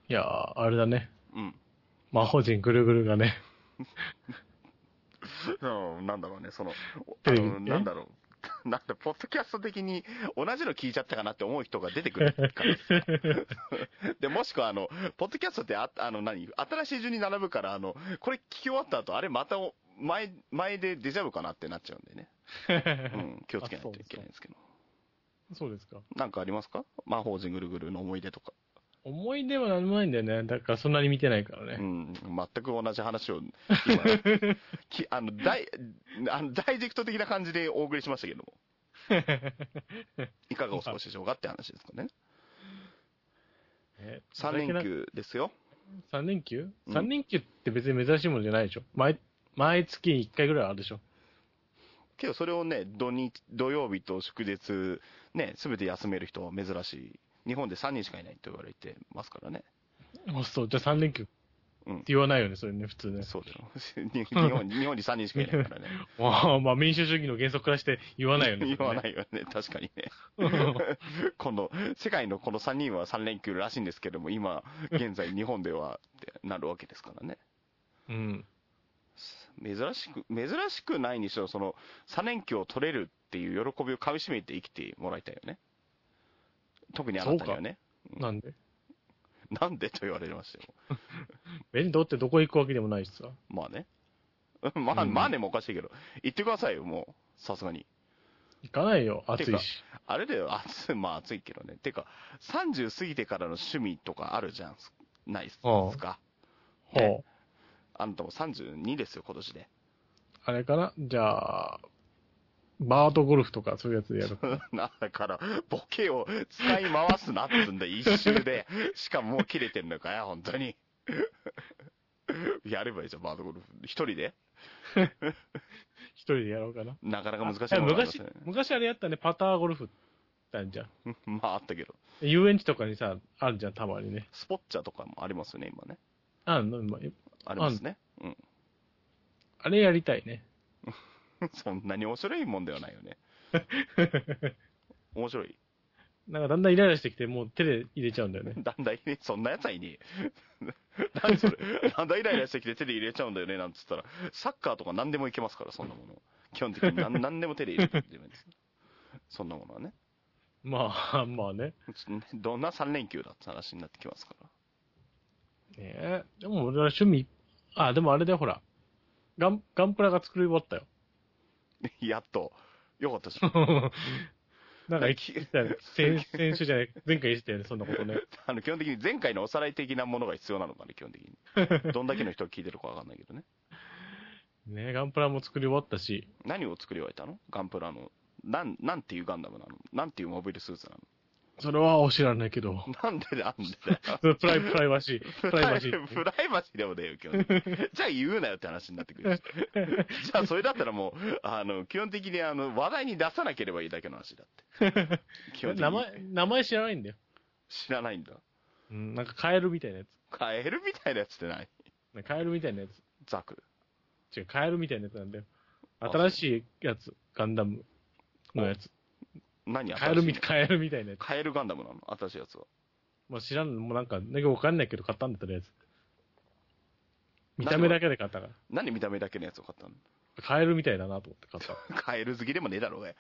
いやー、あれだね。 うん。 魔法陣ぐるぐるがね、 なんだろうね、 テレビ、 なんだろう。なんだ、ポッドキャスト的に同じの聞いちゃったかなって思う人が出てくるからさ。で、もしくはポッドキャストって新しい順に並ぶから、これ聞き終わった後、あれまた前でデジャブかなってなっちゃうんでね。うん、気をつけないといけないんですけど。 そうですか。 なんかありますか？魔法陣ぐるぐるの思い出とか。 思い出は何もないんだよね。だからそんなに見てないからね。 うん、全く同じ話を今、きあの、ダイ、ダイジェクト的な感じでお送りしましたけども。いかがお過ごしでしょうかって話ですかね。3連休ですよ。 3連休うん ?3 連休って別に珍しいものじゃないでしょ。毎月1回ぐらいあるでしょ。 けどそれをね、土曜日と祝日、ね、すべて休める人は珍しい。日本で3人しかいないと言われてますからね。 そう、じゃあ3連休ってうん。 言わないよね、それね、普通ね。 そうだよ。日本に3人しかいないからね。 まあ民主主義の原則からして言わないよね。 言わないよね。確かにね。世界のこの3人は3連休らしいんですけども、今、現在日本ではってなるわけですからね。 うん。 珍しくないにしろ、3連休を取れるっていう喜びをかみしめて生きてもらいたいよね。特にあなたにはね。 なんでなんでと言われましたよ。 別にどうってどこ行くわけでもないしさ。 まあね。まあねもおかしいけど。言ってくださいよ、もう。さすがに。 行かないよ、暑いし。 あれだよ、まあ暑いけどね。てか、30過ぎてからの趣味とかあるじゃん、ないっすか。 ほう。 あんたも32ですよ、今年で。 あれかなじゃあ、バードゴルフとかそういうやつでやる。 だから、ボケを使い回すなっつんだ、一周で。しかももう切れてんのかよ、本当に。やればいいじゃん、バードゴルフ。一人で一人でやろうかな。 なかなか難しいものがありますね。 昔あれやったね、パターゴルフってあるじゃん。 まああったけど。 遊園地とかにさ、あるじゃん、たまにね。 スポッチャとかもありますよね、今ね。 あんの、今ありますね。うん。 あれやりたいね。 そんなに面白いもんではないよね。面白い。 なんかだんだんイライラしてきて、もう手で入れちゃうんだよね。 だんだんね、そんなやつはいねえ。何それ。だんだんイライラしてきて手で入れちゃうんだよね、なんつったら。サッカーとか何でもいけますから、そんなもの。基本的に何でも手で入れてるんです。そんなものはね。 まあね。 どんな3連休だって話になってきますから。 ねえ。でも俺は趣味、でもあれだよ、ほら。ガンプラが作り終わったよ。 やっと。よかったし。 なんか言ったよね。先週じゃない、前回言ってたよね、そんなことね。 基本的に前回のおさらい的なものが必要なのかね、基本的に。どんだけの人が聞いてるかわかんないけどね。 ねえ、ガンプラも作り終わったし。 何を作り終えたの？ガンプラの。なんていうガンダムなの？なんていうモビルスーツなの？ それは知らないけど。 なんでだよ。 プライバシー。 プライバシーでもねえよ、基本的に。じゃあ言うなよって話になってくるし。じゃあそれだったらもう、基本的に話題に出さなければいいだけの話だって。基本的に。 名前知らないんだよ。 知らないんだ。 うん、なんかカエルみたいなやつ。 カエルみたいなやつって何？ カエルみたいなやつ。 ザク。 違う、カエルみたいなやつなんだよ。新しいやつ、ガンダムのやつ。 何カエルみたいなやつ。 カエルガンダムなの？新しいやつは。 もう知らん、もうなんかわかんないけど買ったんだったらやつ。見た目だけで買ったから。 何見た目だけのやつを買ったの？ カエルみたいだなと思って買った。 カエル好きでもねえだろうが。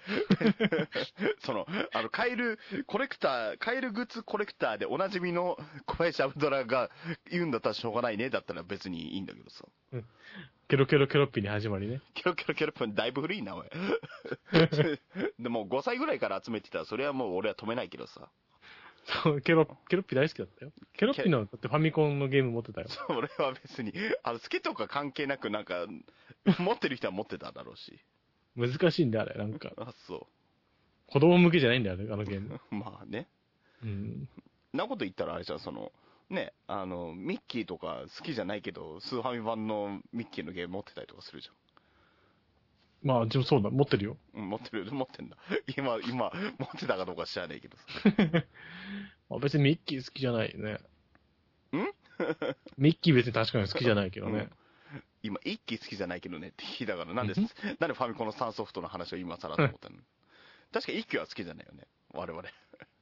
カエルグッズコレクターでおなじみの小林アブドラが言うんだったらしょうがないね。だったら別にいいんだけどさ。 ケロケロケロッピに始まりね。 ケロケロケロッピだいぶ古いな、おい。でも5歳ぐらいから集めてたら、それはもう俺は止めないけどさ。 そう、ケロッピ大好きだったよ。ケロッピの、だってファミコンのゲーム持ってたよ。 俺は別に、好きとか関係なくなんか、持ってる人は持ってただろうし。 難しいんだ、あれ、なんか。 あ、そう。子供向けじゃないんだよ、あのゲーム。 まあね。 うん。 なこと言ったらあれじゃん、ね、ミッキーとか好きじゃないけど、スーファミ版のミッキーのゲーム持ってたりとかするじゃん。 まあ、でもそうだ、持ってるよ。 うん、持ってんだ。今、持ってたかどうか知らないけどさ。 別にミッキー好きじゃないよね。 んミッキー別に確かに好きじゃないけどね。 今、一機好きじゃないけどねって聞いたから、なんでファミコンの3ソフトの話を今更と思ったの？確か一機は好きじゃないよね。我々。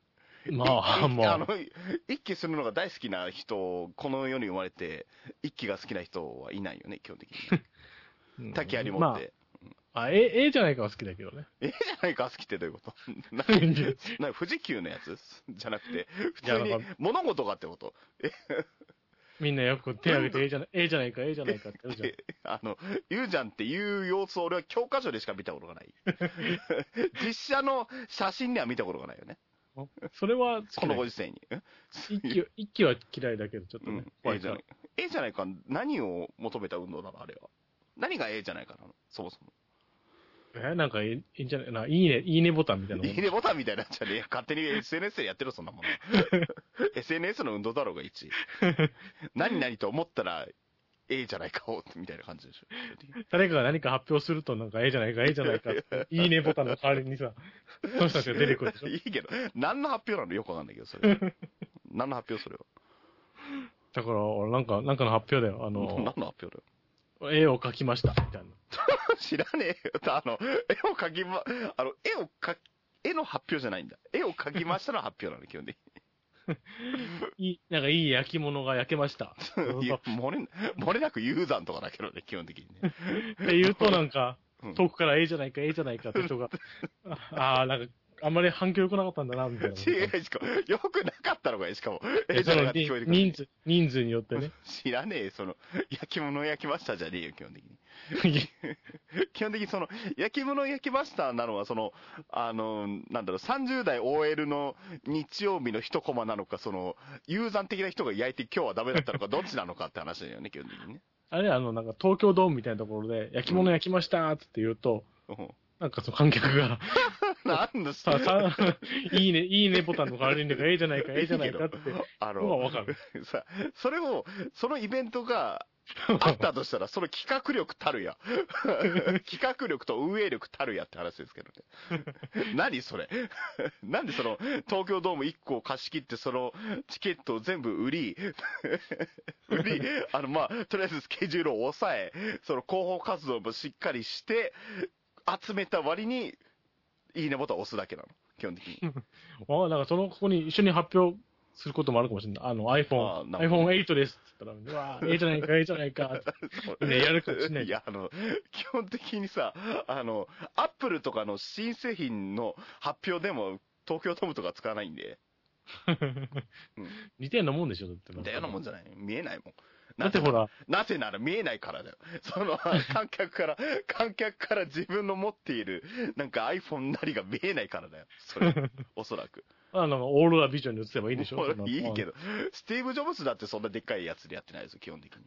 まあ、も一揆するのが大好きな人、この世に生まれて、一揆が好きな人はいないよね、基本的にね。 う、 竹槍持まって。 あ、絵じゃないかは好きだけどね。 じゃないか好きってどういうことな富士急のやつじゃなくて、普通に物事がってこと？ みんなよく手挙げて絵じゃないかって言うじゃん。 言うじゃんっていう様子を俺は教科書でしか見たことがない。実写の写真には見たことがないよね。 それはこのご時世に。 一揆は嫌いだけど、ちょっとね。 絵じゃないか、何を求めた運動なのあれは。何が絵じゃないかなのそもそも。 なんかいいんじゃないな、いいねボタンみたいなもん。 いいねボタンみたいなやつじゃねえよ。勝手に SNS でやってるそんなもの。SNS の運動だろうが1。何と思ったら、じゃないかを、みたいな感じでしょ。 誰かが何か発表すると、なんかじゃないかっていいねボタンの代わりにさ、その人たちが出てくるでしょ。 いいけど、何の発表なのよくわかんないけど、それ。何の発表それは。 だから、なんかの発表だよ。 何の発表だよ。 絵を描きました、みたいな。 知らねえよ。絵の発表じゃないんだ。絵を描きましたの発表なの、基本的に。なんかいい焼き物が焼けました。 漏れなくユーザンとかだけどね、基本的にね。 って言うとなんか、遠くからじゃないかって人が、なんか、あんまり反響良くなかったんだな、みたいな。 違う、しかも、良くなかったのかよ、しかも。 人数によってね。 知らねえ、焼き物を焼きましたじゃねえよ、基本的に。基本的に焼き物を焼きましたなのは、30代 OL の日曜日の一コマなのか、ユーザー的な人が焼いて今日はダメだったのか、どっちなのかって話だよね、基本的にね。 あれ、なんか東京ドームみたいなところで、焼き物焼きましたって言うと、なんか観客が、 なんだいいねボタンの代わりに、じゃないかって、わかる。 そのイベントがあったとしたら、その企画力たるや。企画力と運営力たるやって話ですけどね。何それ。なんで東京ドーム1個を貸し切って、そのチケットを全部売り、とりあえずスケジュールを抑え、広報活動もしっかりして、集めた割に、いいねボタンを押すだけなの。基本的に。 なんかここに一緒に発表することもあるかもしれない。iPhone8 ですって言ったら、うわじゃないかってね、やるかもしれない。 いや、基本的にさ、アップルとかの新製品の発表でも、東京ドームとか使わないんで。 似たようなもんでしょ、だって。 似たようなもんじゃない見えないもん。 だってほら。 なぜなら見えないからだよ。観客から自分の持っている、なんか iPhone なりが見えないからだよ。それ、おそらく。 オーロラビジョンに映せばいいでしょ。 いいけど、スティーブ・ジョブズだってそんなでっかいやつでやってないですよ、基本的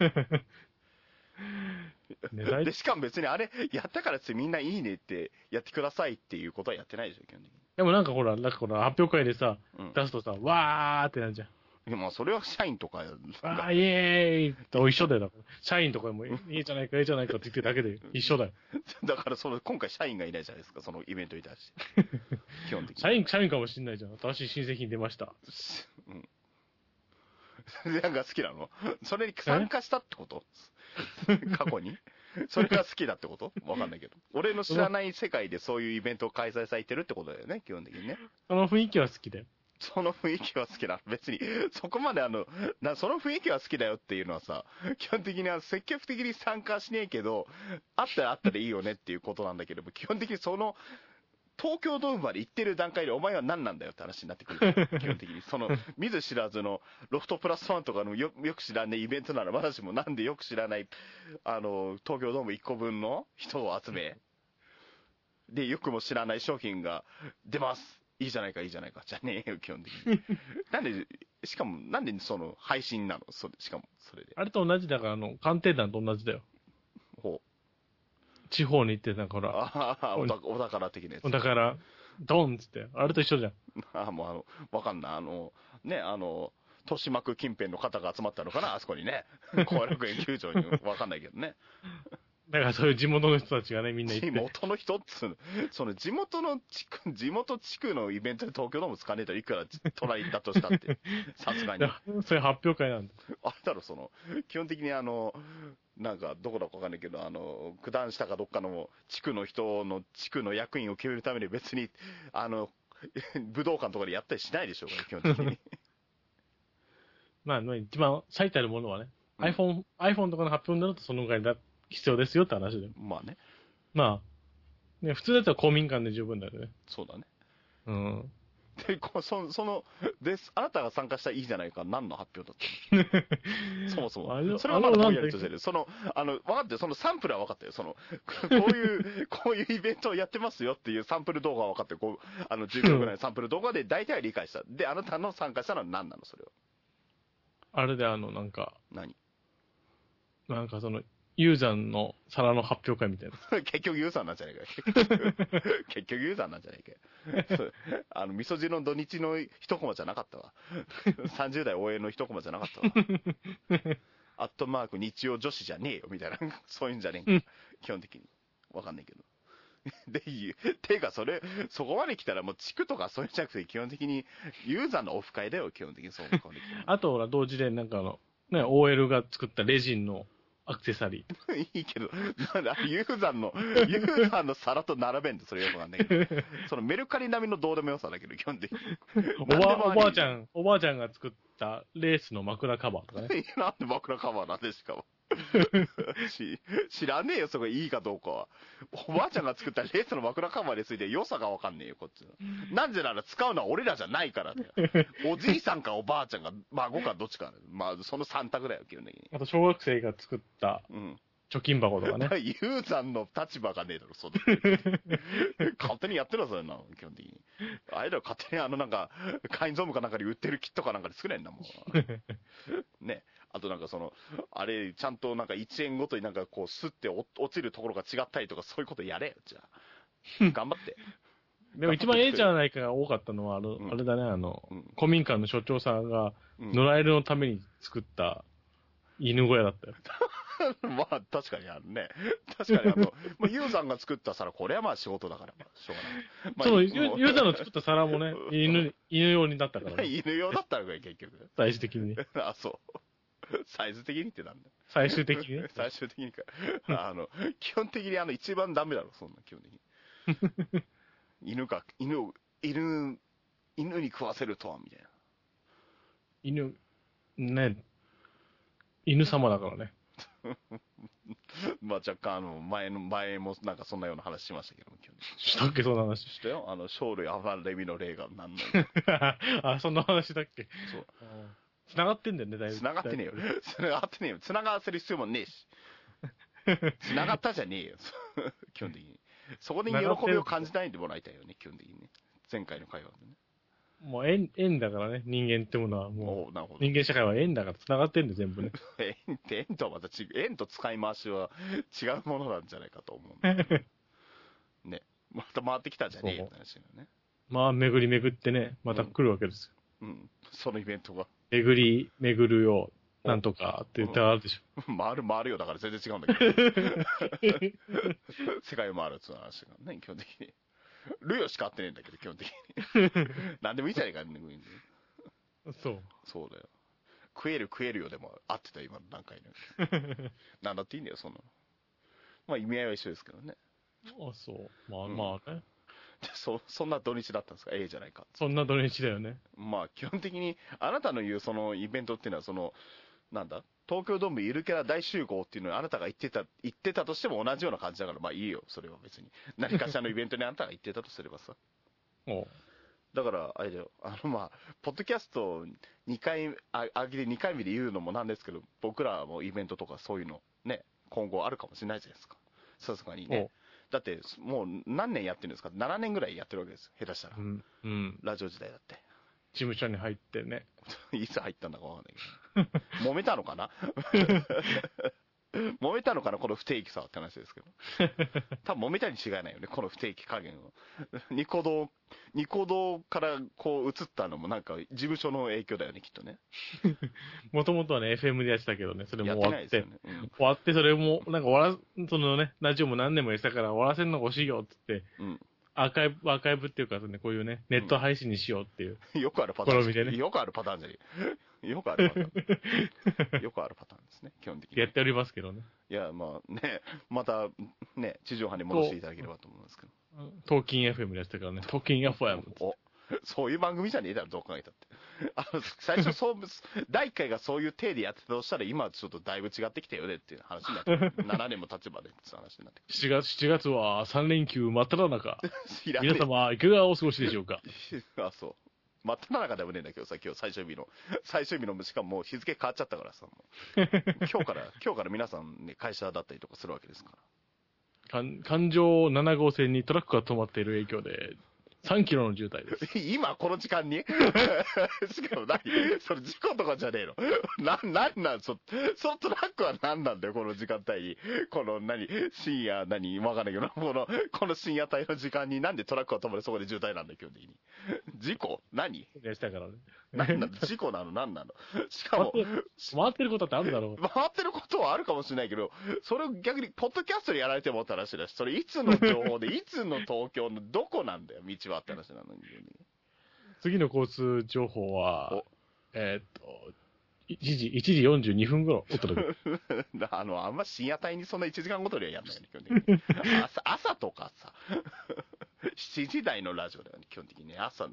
に。で、しかも別にあれ、やったからってみんないいねってやってくださいっていうことはやってないでしょ、基本的に。 でもなんかほら、発表会でさ、出すとさ、わーってなるじゃん。 でもそれは社員とか。 イエーイと一緒だよ。社員とかもいいじゃないかって言ってるだけで一緒だよ。 だから今回社員がいないじゃないですか、そのイベントに対して。基本的に。社員かもしんないじゃん。新しい新製品出ました。 うん。なんか好きなの？それに参加したってこと？過去に？それが好きだってこと？わかんないけど。俺の知らない世界でそういうイベントを開催されてるってことだよね、基本的にね。 その雰囲気は好きだよ。 その雰囲気は好きだ。別に、そこまでその雰囲気は好きだよっていうのはさ、基本的には積極的に参加しねえけど、あったらいいよねっていうことなんだけども、基本的に東京ドームまで行ってる段階でお前は何なんだよって話になってくる。基本的に。見ず知らずのロフトプラスワンとかのよく知らないイベントならまだしもなんでよく知らない、東京ドーム1個分の人を集め、で、よくも知らない商品が出ます。いいじゃないか、じゃねえよ、基本的に。なんで配信なのしかも、それで。 あれと同じだから、鑑定団と同じだよ。 ほう。 地方に行って、なんかほら。 お宝的なやつ。 お宝、ドンっつって。あれと一緒じゃん。 もう、わかんない。豊島区近辺の方が集まったのかな、あそこにね。後楽園球場に、わかんないけどね。 だからそういう地元の人たちがね、みんな行って。 地元の人っつうの。地元地区のイベントで東京ドーム使わねえといくら隣行ったとしたって。さすがに。 それ発表会なんだ。 あれだろ、基本的になんか、どこだかわかんないけど、九段下かどっかの地区の役員を決めるために別に、 武道館とかでやったりしないでしょうから、基本的に。 まあ、一番最たるものはね、iPhone とかの発表になるとそのぐらい必要ですよって話で。 まあね。 まあ、ね、普通だったら公民館で十分だよね。 そうだね。 うん。 で、あなたが参加したらいいじゃないか、何の発表だったのそもそも。それはまだぼんやりとしてる。分かってる、そのサンプルは分かったよ。こういうイベントをやってますよっていうサンプル動画は分かってる。10秒ぐらいのサンプル動画で大体は理解した。で、あなたの参加したのは何なの、それは。 あれでなんか、 何なんかユーザーの皿の発表会みたいな。 結局ユーザーなんじゃないかよ。結局ユーザーなんじゃないかよ。味噌汁の土日の一コマじゃなかったわ。30代応援の一コマじゃなかったわ。アットマーク日曜女子じゃねえよ、みたいな。そういうんじゃねえんか。基本的に。わかんないけど。ていうかそこまで来たらもう地区とかそういうんじゃなくて基本的にユーザーのオフ会だよ、基本的にそう。 あとほら、同時でなんかね、OL が作ったレジンのアクセサリー。いいけど、なんだ、ユーザーの皿と並べんとそれよくわかんないけど。そのメルカリ並みのどうでもよさだけど、基本的に。 おばあちゃんが作ったレースの枕カバーとかね。 なんで枕カバーなんでしかも。知らねえよ、そこいいかどうかは。おばあちゃんが作ったレースの枕カバーについて良さがわかんねえよ、こっちの。なんでなら使うのは俺らじゃないからだよ。おじいさんかおばあちゃんが、孫かどっちか。まあ、その3択だよ、基本的に。 あと、小学生が作った、貯金箱とかね。 ユーザーの立場がねえだろ、そうだ。勝手にやってるぞ、そんなの、基本的に。あれら勝手になんか、カインゾームかなんかに売ってるキットかなんかで作れんな、もう。ね。あとなんかあれ、ちゃんとなんか1円ごとになんかこう、スッて落ちるところが違ったりとか、そういうことやれよ、じゃあ。頑張って。 でも一番じゃないかが多かったのは、あれだね、公民館の所長さんが、野良犬のために作った犬小屋だったよ。 まあ、確かにあるね。確かにユーザーが作った皿、これはまあ仕事だから、しょうがない。 ユーザーの作った皿もね、犬用になったからね。 犬用だったのかよ、結局。 最終的にね。 あ、そう。サイズ的にってなんだよ。 最終的にね。 最終的にか。基本的に一番ダメだろ、そんな、基本的に。犬に食わせるとは、みたいな。 犬様だからね。 まあ若干前もなんかそんなような話しましたけども、基本的に。 したっけ、そんな話。 したよ。生類アファンレミの例がなんの。 あ、そんな話だっけ。 そう。 繋がってんだよね、だいぶ。 繋がってねえよ。繋がらせる必要もねえし。繋がったじゃねえよ。基本的に。そこで喜びを感じないでもらいたいよね、基本的にね。前回の会話でね。 もう縁だからね、人間ってものはもう。なるほど。人間社会は縁だから繋がってんだよ、全部ね。 縁とはまた違う。縁と使い回しは違うものなんじゃないかと思うんだけど。ね。また回ってきたんじゃねえよって話だよね。 まあ、巡り巡ってね、また来るわけですよ。そのイベントが。 巡るよ、なんとかって言ったらあるでしょ。 回るよ、だから全然違うんだけど。世界を回るっていう話がね、基本的に。ルヨしか合ってねえんだけど、基本的に。なんでもいいじゃねえか、ね。 そう。 そうだよ。食えるよでも合ってた、今の段階で。なんだっていいんだよ、そんなの。まあ意味合いは一緒ですけどね。 あ、そう。まあね。 そんな土日だったんですか、じゃないか。 そんな土日だよね。 まあ基本的に、あなたの言うそのイベントっていうのはなんだ東京ドームゆるキャラ大集合っていうのにあなたが言ってたとしても同じような感じだから、まあいいよ、それは別に。何かしらのイベントにあなたが言ってたとすればさ。だから、あれだよ、まあ、ポッドキャスト2回、上げて2回目で言うのもなんですけど、僕らもイベントとかそういうの、ね、今後あるかもしれないじゃないですか。さすがにね。だって、もう何年やってるんですか ?7 年ぐらいやってるわけですよ、下手したら。ラジオ時代だって。 事務所に入ってね。 いつ入ったんだかわかんないけど。揉めたのかな揉めたのかなこの不定期さって話ですけど。多分揉めたに違いないよね、この不定期加減を。ニコ動からこう移ったのもなんか事務所の影響だよね、きっとね。 もともとはね、FM でやってたけどね、それも終わって。 ね終わって、それも、なんかそのね、ラジオも何年もやってたから終わらせるのが欲しいよって言って、アーカイブっていうかね、こういうね、ネット配信にしようっていう。 よくあるパターンですね。よくあるパターンじゃねえ。よくあるパターン。よくあるパターンですね、基本的に。 やっておりますけどね。 いや、まあね、またね、地上波に戻していただければと思いますけど。 トーキン FM でやってたからね、トーキン FM。 そういう番組じゃねえだろ、どう考えたって。最初そう、第1回がそういう体でやってたとしたら、今はちょっとだいぶ違ってきたよねっていう話になって、7年も経ちばねって話になってくる。 7月は3連休真っ只中。 知らねえ皆様、いかがお過ごしでしょうか。 あ、そう。真っ只中でもねえんだけどさ、今日最終日の、しかももう日付変わっちゃったからさ、もう今日から皆さんね、会社だったりとかするわけですから。 環状7号線にトラックが止まっている影響で、3キロの渋滞です。 今この時間にしかもそれ事故とかじゃねえのなんなんそのトラックは何なんだよ、この時間帯に。この深夜わかんないけど、この深夜帯の時間になんでトラックが止まるそこで渋滞なんだよ、基本的に。事故何したからね。 なんなん事故なの何なのしかも、 回ってることってあるだろう。 回ってることはあるかもしれないけど、それを逆に、ポッドキャストでやられてもって話だし、それいつの情報で、いつの東京のどこなんだよ、道はって話なのに。 次の交通情報は、1時42分頃お届け。 あんま深夜帯にそんな1時間ごとにはやんないよね、基本的に。朝とかさ、7時台のラジオだよね、基本的にね。朝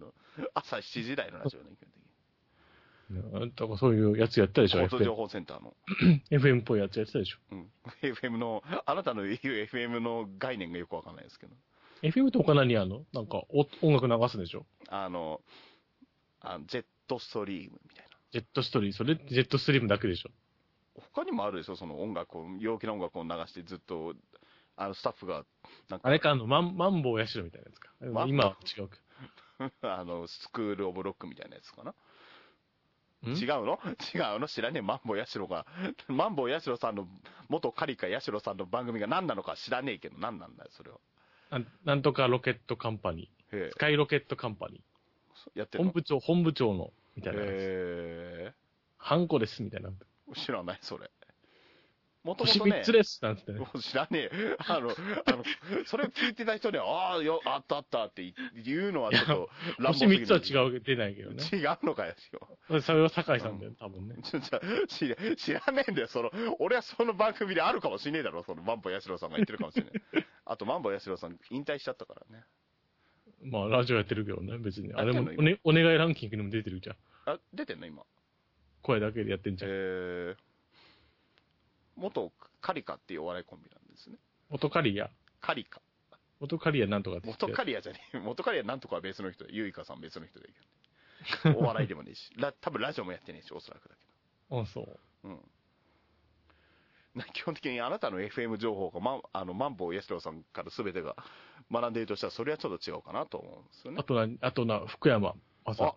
7時台のラジオだね、基本的に。 だからそういうやつやったでしょ、 交通情報センターの。 FM っぽいやつやってたでしょ。 うん。FM の、あなたの言う FM の概念がよくわかんないですけど。 FM って他何あんの？なんか音楽流すんでしょ？ ジェットストリームみたいな。 ジェットストリーム、それジェットストリームだけでしょ？ 他にもあるでしょ、その陽気な音楽を流してずっと、スタッフが、 あれか、マンボウヤシロみたいなやつか。今は違うか。 スクールオブロックみたいなやつかな。違うの知らねえ。マンボウヤシロさんの、元カリカヤシロさんの番組が何なのか知らねえけど、何なんだよ、それは。 なんとかロケットカンパニー。スカイロケットカンパニー。 やってるの？ 本部長の、みたいなやつ。ハンコです、みたいな。 知らない、それ。もとも星とね。 3つです、なんつってね。 知らねえ。それを聞いてた人には、あったって言うのはちょっと乱暴すぎる。星3つは出ないけどね。 違うのかよ。 それは酒井さんだよ、多分ね。 知らねえんだよ、俺はその番組であるかもしれねえだろ、マンボウヤシロさんが言ってるかもしれない。あと、マンボウヤシロさん引退しちゃったからね。 まあ、ラジオやってるけどね、別に。あれも、お願いランキングにも出てるじゃん。 あ、出てんの今。 声だけでやってんじゃん。 元カリカっていうお笑いコンビなんですね。 元カリア。 カリカ。 元カリアなんとかって。 元カリアじゃねえ。元カリアなんとかは別の人で、ゆいかさん別の人でいいけど、ね。お笑いでもねえし。多分ラジオもやってねえし、おそらくだけど。あ、そう。 うん。基本的にあなたの FM 情報が、マンボウヤシロさんから全てが学んでいるとしたら、それはちょっと違うかなと思うんですよね。 あと福山朝。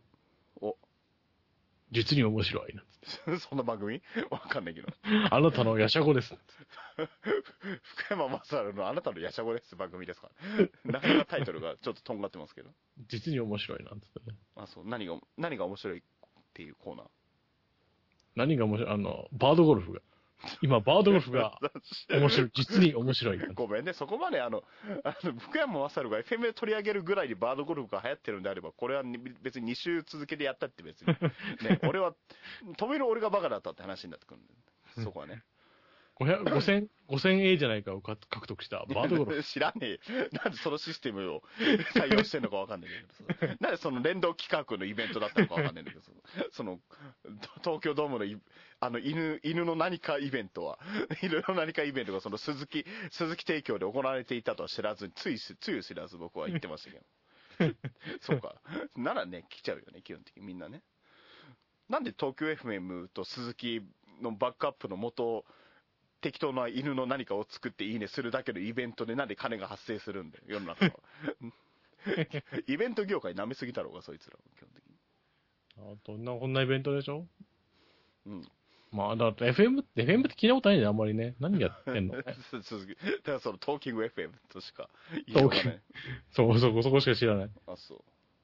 実に面白いな。 そんな番組わかんないけど。 あなたのやしゃごです。 福山雅治のあなたのやしゃごです番組ですか？なかなかタイトルがちょっととんがってますけど。 実に面白いなってね。 あ、そう。何が面白いっていうコーナー？ 何が面白い？バードゴルフが。今、バードゴルフが面白い。実に面白い。 ごめんね。そこまで福山雅治が FM で取り上げるぐらいにバードゴルフが流行ってるんであれば、これは別に2週続けてやったって別に。ね、俺がバカだったって話になってくるんだよ。そこはね。 5000A じゃないかを獲得したバードゴルフ。 知らねえ。なんでそのシステムを採用してんのかわかんないけど。なんでその連動企画のイベントだったのかわかんないんだけど、東京ドームの犬の何かイベントがその鈴木提供で行われていたとは知らずに、つゆ知らず僕は言ってましたけど。そうか。ならね、来ちゃうよね、基本的にみんなね。なんで東京 FM と鈴木のバックアップの元、適当な犬の何かを作っていいねするだけのイベントでなんで金が発生するんだよ、世の中は。イベント業界舐めすぎだろうが、そいつらは、基本的に。 こんなイベントでしょ？ うん。 まあ、だから FM って聞いたことないんだよ、あんまりね。何やってんの？ だからトーキング FM としか言いようがない。 そこしか知らない。 あ、そう。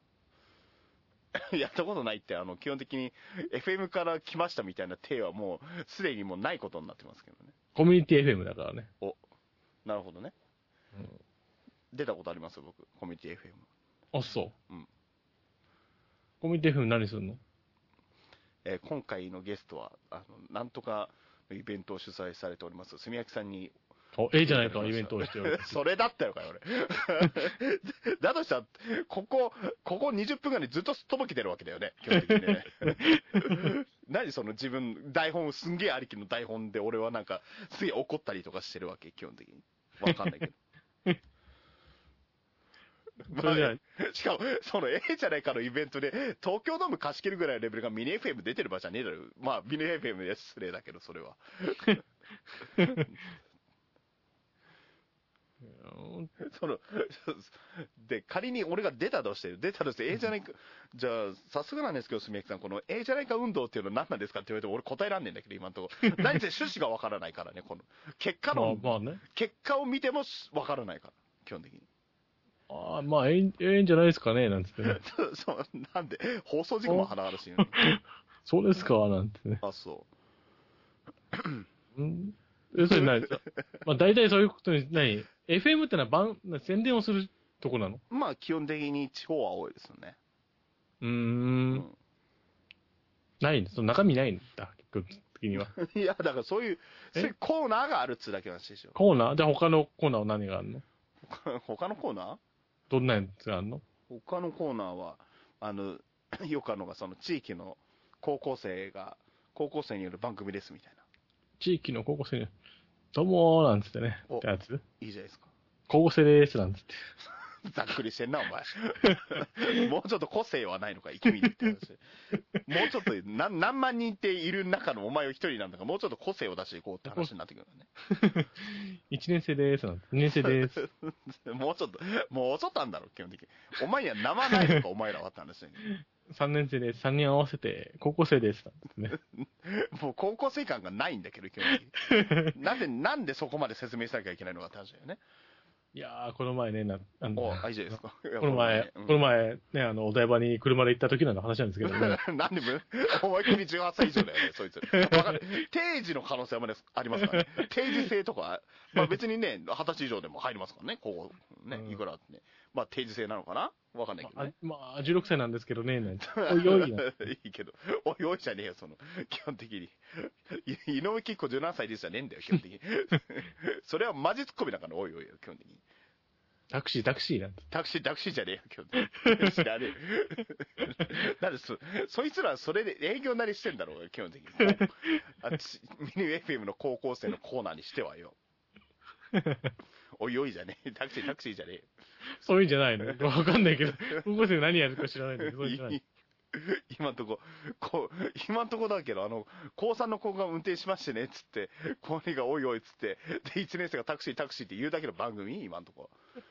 やったことないって、基本的に FM から来ましたみたいな体はもう、すでにもうないことになってますけどね。 コミュニティ FM だからね。 なるほどね。うん、出たことありますよ、僕。コミュニティ FM。 あ、そう。 うん。 コミュニティ FM 何するの？ 今回のゲストは、なんとかのイベントを主催されております、住明さんにじゃないか、イベントをしておる。 それだったよかよ、俺。だとしたら、ここ20分間にずっとすっとぼけてるわけだよね、基本的にね。何その自分、台本、すんげえありきの台本で俺はなんか、すげえ怒ったりとかしてるわけ、基本的に。わかんないけど。 それじゃあ、 しかも、そのじゃないかのイベントで、東京ドーム貸し切るぐらいのレベルがミニ FM 出てる場所はねえだろ。まあ、ミニ FM で失礼だけど、それは。で、仮に俺が出たとして、じゃないか、じゃあ、さすがなんですけど、すみやきさん、このじゃないか運動っていうのは何なんですかって言われても、俺答えらんねえんだけど、今のところ。何せ趣旨がわからないからね、この、結果を見てもわからないから、基本的に。 まあ、ええんじゃないですかね、なんつってね。 そう、なんで、放送事故も鼻あるし、ね。 そうですか、なんてね。 あ、そう。 要するに何まあ、大体そういうことに、FM ってのは宣伝をするとこなの？ まあ、基本的に地方は多いですよね。 ないその中身ないんだ、結局的には。 いや、だからそういうコーナーがあるっつうだけの話でしょ。 コーナー？じゃあ他のコーナーは何があるの？ 他のコーナー？ どんなやつがあるの？ 他のコーナーは、よくあるのが、その地域の高校生による番組ですみたいな。 地域の高校生に、どうもーなんつってね。ってやつ？ いいじゃないですか。 高校生でーすなんつって。 ざっくりしてんな、お前。もうちょっと個性はないのか、君にって話。もうちょっと、何万人っている中のお前を一人なんだから、もうちょっと個性を出していこうって話になってくるね。 1年生でーすなんて。2年生でーす。 もうちょっとあんだろ、基本的に。お前には生ないのか、お前らはって話だけど。 3年生です。3人合わせて、高校生ですなんてね。 もう高校生感がないんだけど、基本的に。なんでそこまで説明しなきゃいけないのかって話だよね。 いやー、この前ね、 いいじゃないですか。 この前、ね、お台場に車で行った時の話なんですけどね。 なんでお前君18歳以上だよね、そいつ。定時の可能性はありますからね。定時制とか、まあ別にね、20歳以上でも入りますからね、こう、ね、いくらね。まあ定時制なのかなわかんないけどね。 まあ、16歳なんですけどね、なんて。おいおいな。 いいけど、おいおいじゃねえよ、基本的に。井上貴子17歳ですじゃねえんだよ、基本的に。それはマジツッコミだから、おいおいよ、基本的に。 タクシーなんて。 タクシーじゃねえよ、基本的に。知らねえよ。なんでそいつらそれで営業なりしてんだろうよ、基本的に。ミニ FM の高校生のコーナーにしてはよ。おいおいじゃねえ。タクシーじゃねえよ。 そういうんじゃないの。わかんないけど、高校生何やるか知らないんだけど、そういうんじゃない。 今んとこだけど、高3の子が運転しましてね、つって、高2がおいおいつって、で、1年生がタクシーって言うだけの番組今んとこ。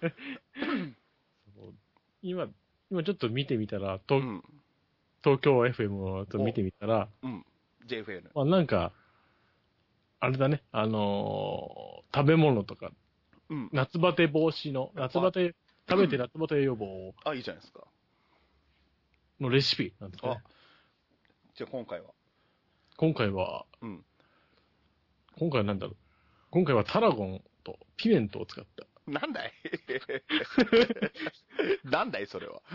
今ちょっと見てみたら、東京 FM を見てみたら、 JFN。 まあなんか、あれだね、食べ物とか、夏バテ防止の、食べて夏バテ予防いいじゃないですか。 のレシピなんですね。 じゃあ今回は、今回はなんだろう。今回はタラゴンとピメントを使った。 なんだいなんだいそれは。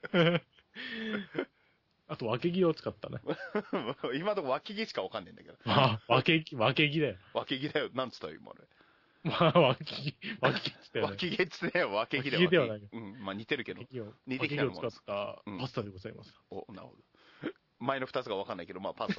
あと、分け木を使ったね。 今のとこ分け木しかわかんねえんだけど。 分け木だよ。 分け木だよ。なんつったよ、今俺。 まあ、分け木っつったよね。 分け木っつってね、分け木だよ。 分け木ではない。 まあ似てるけど。 似てきたもの。分け木を使ったパスタでございます。 なるほど。前の2つがわかんないけど、まあパスタ。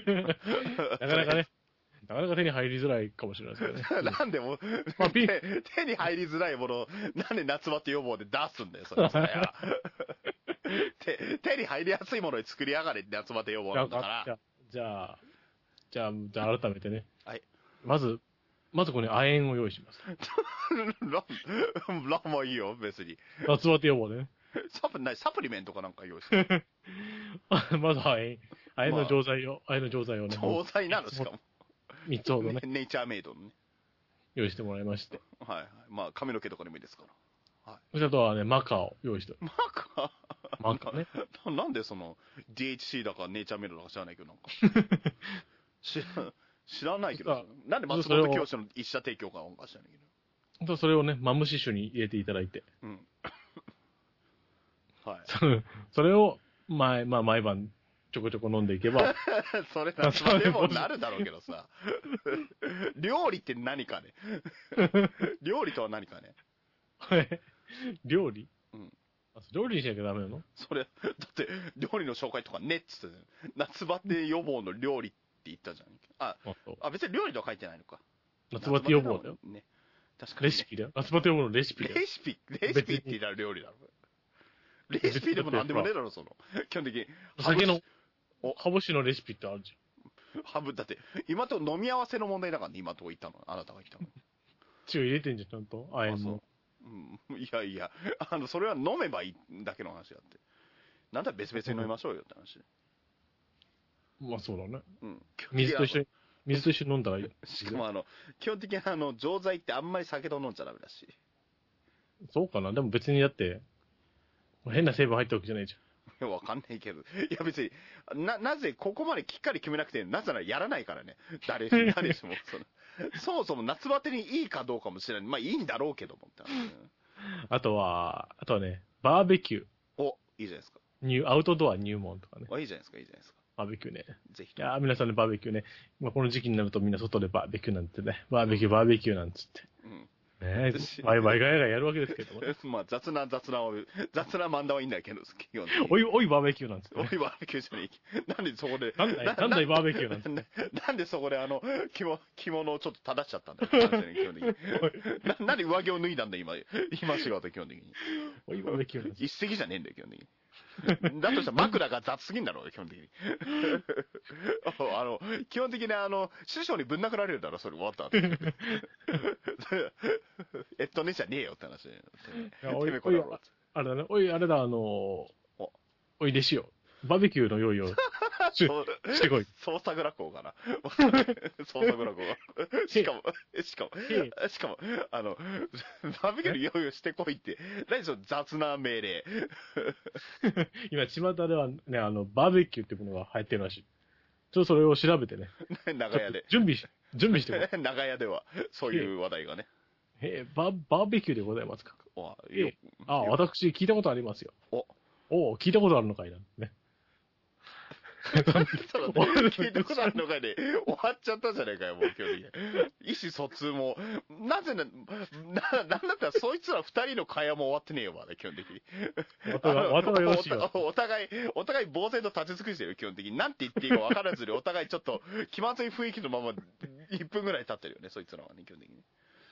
なかなか手に入りづらいかもしれないですけどね。 なんでも、手に入りづらいものを、なんで夏バテ予防で出すんだよ、それさ。手に入りやすいものに作りやがれって夏バテ予防なんだから。 じゃあ改めてね。 はい。 まずここに亜鉛を用意します。 ランもいいよ、別に。 夏バテ予防でね。 サプリメントかなんか用意して。 まず亜鉛の錠剤をね。 錠剤なのしかも。 3つほどね。 ネイチャーメイドのね。 用意してもらいまして。 はい。まあ、髪の毛とかでもいいですから。 はい。そしてあとはね、マカを用意して。 マカね。なんでDHC だかネイチャーメイドだか知らないけど、なんか。知らないけど、なんで松本教師の一社提供かなんか知らないけど。それをね、マムシッシュに入れていただいて。 はい。 それを、毎晩ちょこちょこ飲んでいけば。 それ夏場でもなるだろうけどさ。料理って何かね。料理とは何かね。 料理うん。 料理にしなきゃダメなの？ それ、だって料理の紹介とかねっつってたじゃん。夏バテ予防の料理って言ったじゃん。別に料理とは書いてないのか。 夏バテ予防だよ。 ね。確かに、ね。 レシピだよ。夏バテ予防のレシピだよ。 レシピって言ったら料理だろ。レシピでもなんでもねえだろ、その。基本的に。 酒の、ハブ酒のレシピってあるじゃん。だって、今と飲み合わせの問題だからね、今とこ言ったの。あなたが言ったの。 塩入れてんじゃん、ちゃんと。あえんの。 うん。いやいや、それは飲めばいいだけの話だって。なんだ別々に飲みましょうよって話。 まあそうだね。 うん。 水と一緒に飲んだらいい。 しかも基本的に錠剤ってあんまり酒と飲んじゃダメだし。 そうかな。でも別にだって、変な成分入ったわけじゃないじゃん。わかんないけど。いや別に、なぜここまできっかり決めなくて、なぜならやらないからね。誰しも。そもそも夏バテにいいかどうかもしれない。まあいいんだろうけども。 あとはね、バーベキュー。 お、いいじゃないですか。 アウトドア入門とかね。 いいじゃないですか、いいじゃないですか。 バーベキューね。 ぜひ。 いや皆さんでバーベキューね。この時期になるとみんな外でバーベキューなんてね。バーベキューなんつって。うん。ねえ、ワイワイガヤガヤやるわけですけども、ね。 まあ雑な漫談はいいんだけど、基本おいバーベキューなんつって、 ね。おいバーベキューじゃねえ。なんでそこで。 なんだいバーベキューなんつって。 なんでそこで着物をちょっと正しちゃったんだよ。基本的に。なんで上着を脱いだんだ今仕事基本的に。 おいバーベキューなんつって。 一石じゃねえんだよ、基本的に。だとしたら枕が雑すぎんだろう、基本的に。基本的に師匠にぶん殴られるだろ、それ終わった後。じゃねえよって話。 あれだね、あれだ、おい、弟子よ。バーベキューの用意をしてこい。 創作落語かな。創作落語が。しかも、バーベキューの用意をしてこいって、何その雑な命令。 今、巷ではね、バーベキューってものが流行ってるらしい。ちょっとそれを調べてね。 長屋で。 準備してこい。長屋では、そういう話題がね。 バーベキューでございますか。私、聞いたことありますよ。聞いたことあるのかいな。ね。 聞いたことあるのかいで、終わっちゃったじゃねえかよ、もう今日意思疎通も。なんだったらそいつら二人の会話も終わってねえよ、まだ、基本的に。お互い呆然と立ち尽くしてる、基本的に。なんて言っていいか分からずに、お互いちょっと気まずい雰囲気のまま、1分ぐらい経ってるよね、そいつらはね、基本的に。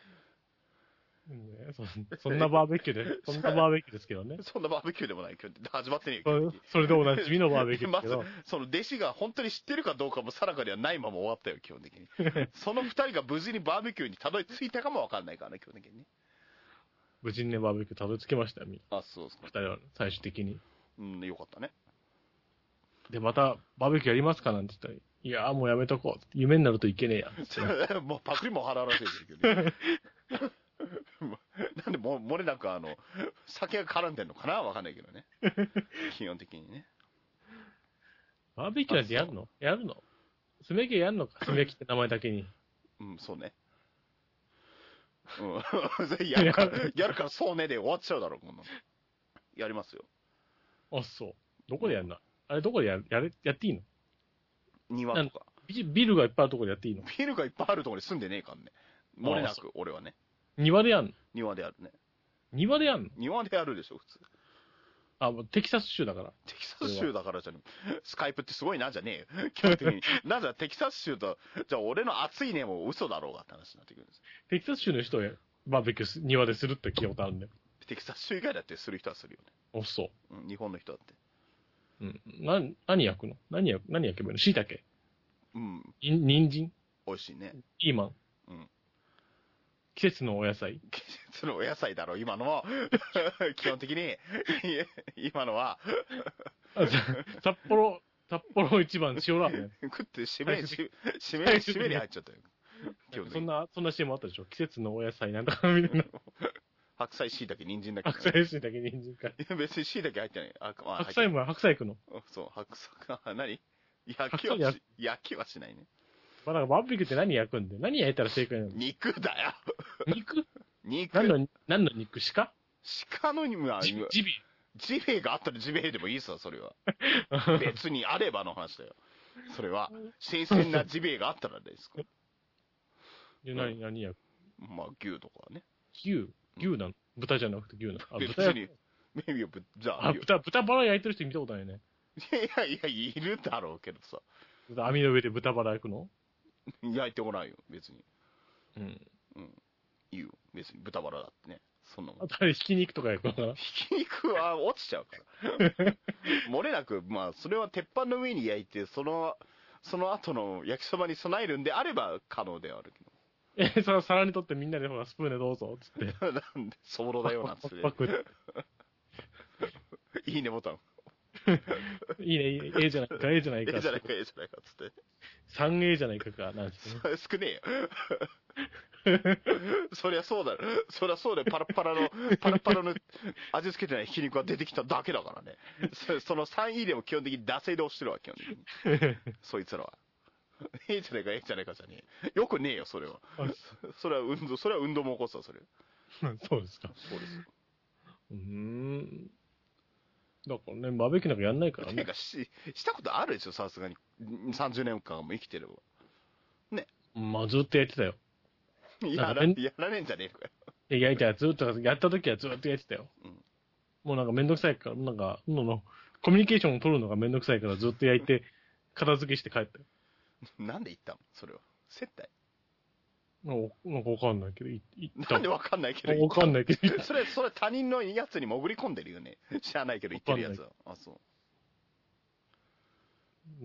そんなバーベキューですけどね。 そんなバーベキューでもない。始まってねえよ。それでおなじみのバーベキューですけど。まず、その弟子が本当に知ってるかどうかも定かではないまま終わったよ、基本的に。その二人が無事にバーベキューにたどり着いたかもわかんないからね、基本的にね。 無事にね、バーベキューたどり着きましたよ、 そうですか。 二人は最終的に。 よかったね。 で、また、バーベキューやりますかなんて言ったら、いやもうやめとこう。夢になるといけねえや。もうパクリも払われてるけど。なんで漏れなく酒が絡んでんのかなわかんないけどね。基本的にね。 バーベキューなんてやるの炭焼きやんのか炭焼きって名前だけに。 そうね。やるからそうねで終わっちゃうだろ、こんなの。やりますよ。 そう。どこでやんなあれどこでやっていいの庭とか。 ビルがいっぱいあるとこでやっていいのビルがいっぱいあるとこで住んでねえからね。漏れなく、俺はね。 庭でやんの庭でやるね。 庭でやんの庭でやるでしょ、普通。 テキサス州だから。 テキサス州だからじゃねスカイプってすごいな、じゃねえよ。基本的に。なぜテキサス州と、じゃあ俺の熱いねも嘘だろうがって話になってくるんです。 テキサス州の人はバーベキュー庭でするって聞いたことあるんだよ。 テキサス州以外だってする人はするよね。 そう。 日本の人だって。 何焼くの何焼けばいいの椎茸人参美味しいね。 ピーマン季節のお野菜季節のお野菜だろ、今のも。基本的に、今のは。 札幌一番塩ラーメン。 食って締めに入っちゃったよ。 そんな CM あったでしょ季節のお野菜なんとかみたいな。 白菜、椎茸、人参だけ。 白菜、椎茸、人参か。 別に椎茸入ってない。 白菜行くのそう、白菜、何焼きはしないね。 だからバーベキューって何焼くんで何焼いたら正解なの肉だよ。 肉何の肉鹿のジジビエがあったらジビエでもいいさ、それは。別にあればの話だよ。それは、新鮮なジビエがあったらですか。 何や。 まあ、牛とかね。 牛なの？豚じゃなくて牛なの？あ、 別に、じゃあ、 豚バラ焼いてる人見たことないね。 いや、いるだろうけどさ。 網の上で豚バラ焼くの？ 焼いてごらんよ、別に。 うん。 いいよ、別に豚バラだってね。そんなもん。 あとあれ、ひき肉とか焼くのかな？ ひき肉は落ちちゃうから。漏れなく、まあ、それは鉄板の上に焼いて、その後の焼きそばに備えるんであれば可能ではあるけど。 それ皿にとってみんなでほら、スプーンでどうぞ、つって。 なんで、ソロだよ、なんつって。いいねボタン。 いいね、いいね、A じゃないか、A じゃないか。 A じゃないか、A じゃないか、つって。 3A じゃないかか、なんつって、 ね。少ねえよ。そりゃそうだよ。そりゃそうだよ。パラパラの味付けてないひき肉が出てきただけだからね。その 3E でも基本的に惰性で押してるわ、基本的に。そいつらは。A じゃないか、A じゃないかじゃねえ。よくねえよ、それは。それは運動も起こすわ、それ。 そうですか。 そうです。 だからね、バーベキューなんかやんないからね。 なんかしたことあるでしょ、さすがに。30年間も生きてれば。ね。 まあ、ずっとやってたよ。 やらねえんじゃねえのかよ。 やりたい、ずっと、やった時はずっとやってたよ。もうなんかめんどくさいから、コミュニケーションを取るのがめんどくさいからずっと焼いて、片付けして帰ったよ。 なんで行ったのそれは。接待なんかわかんないけど、 なんでわかんないけど、 わかんないけど。 それ他人のやつに潜り込んでるよね。知らないけど言ってるやつは。あ、そう。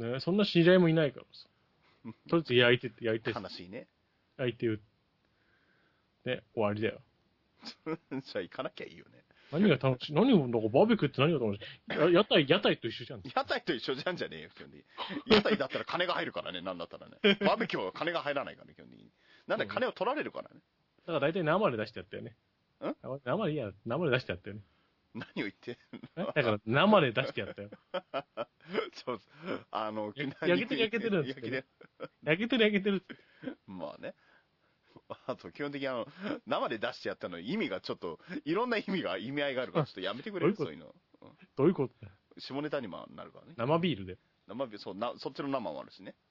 ね、そんな知り合いもいないからさ。とりあえず焼いて。 悲しいね。 焼いてね、終わりだよ。 じゃあ行かなきゃいいよね。 何が楽しい？なんかバーベキューって何が楽しい？屋台と一緒じゃん。 屋台と一緒じゃんじゃねえよ、基本的に。屋台だったら金が入るからね、なんだったらね。バーベキューは金が入らないからね、基本的に。なんで金を取られるからね。 だから大体生で出してやったよね。生で出してやったよね。 何を言ってだから生で出してやったよ。 そうです。 焼けてるんですけど、ね。焼けてる。 まあね。あと、基本的に生で出してやったの意味がちょっと、いろんな意味合いがあるから、ちょっとやめてくれるそういうの。 どういうこと下ネタにもなるからね。 生ビールで。 そっちの生もあるしね。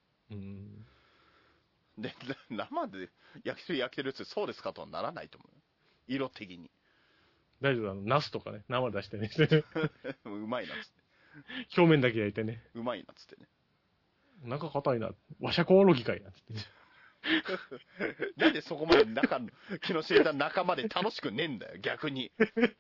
で、生で焼けてるってそうですかとはならないと思う。色的に。 大丈夫ナスとかね、生で出してね。 うまいなっつって。 表面だけ焼いてね。 うまいなっつってね。 中硬いな。和社コオロギかいなっつって。 なんでそこまで気の知れた仲間で楽しくねえんだよ、逆に。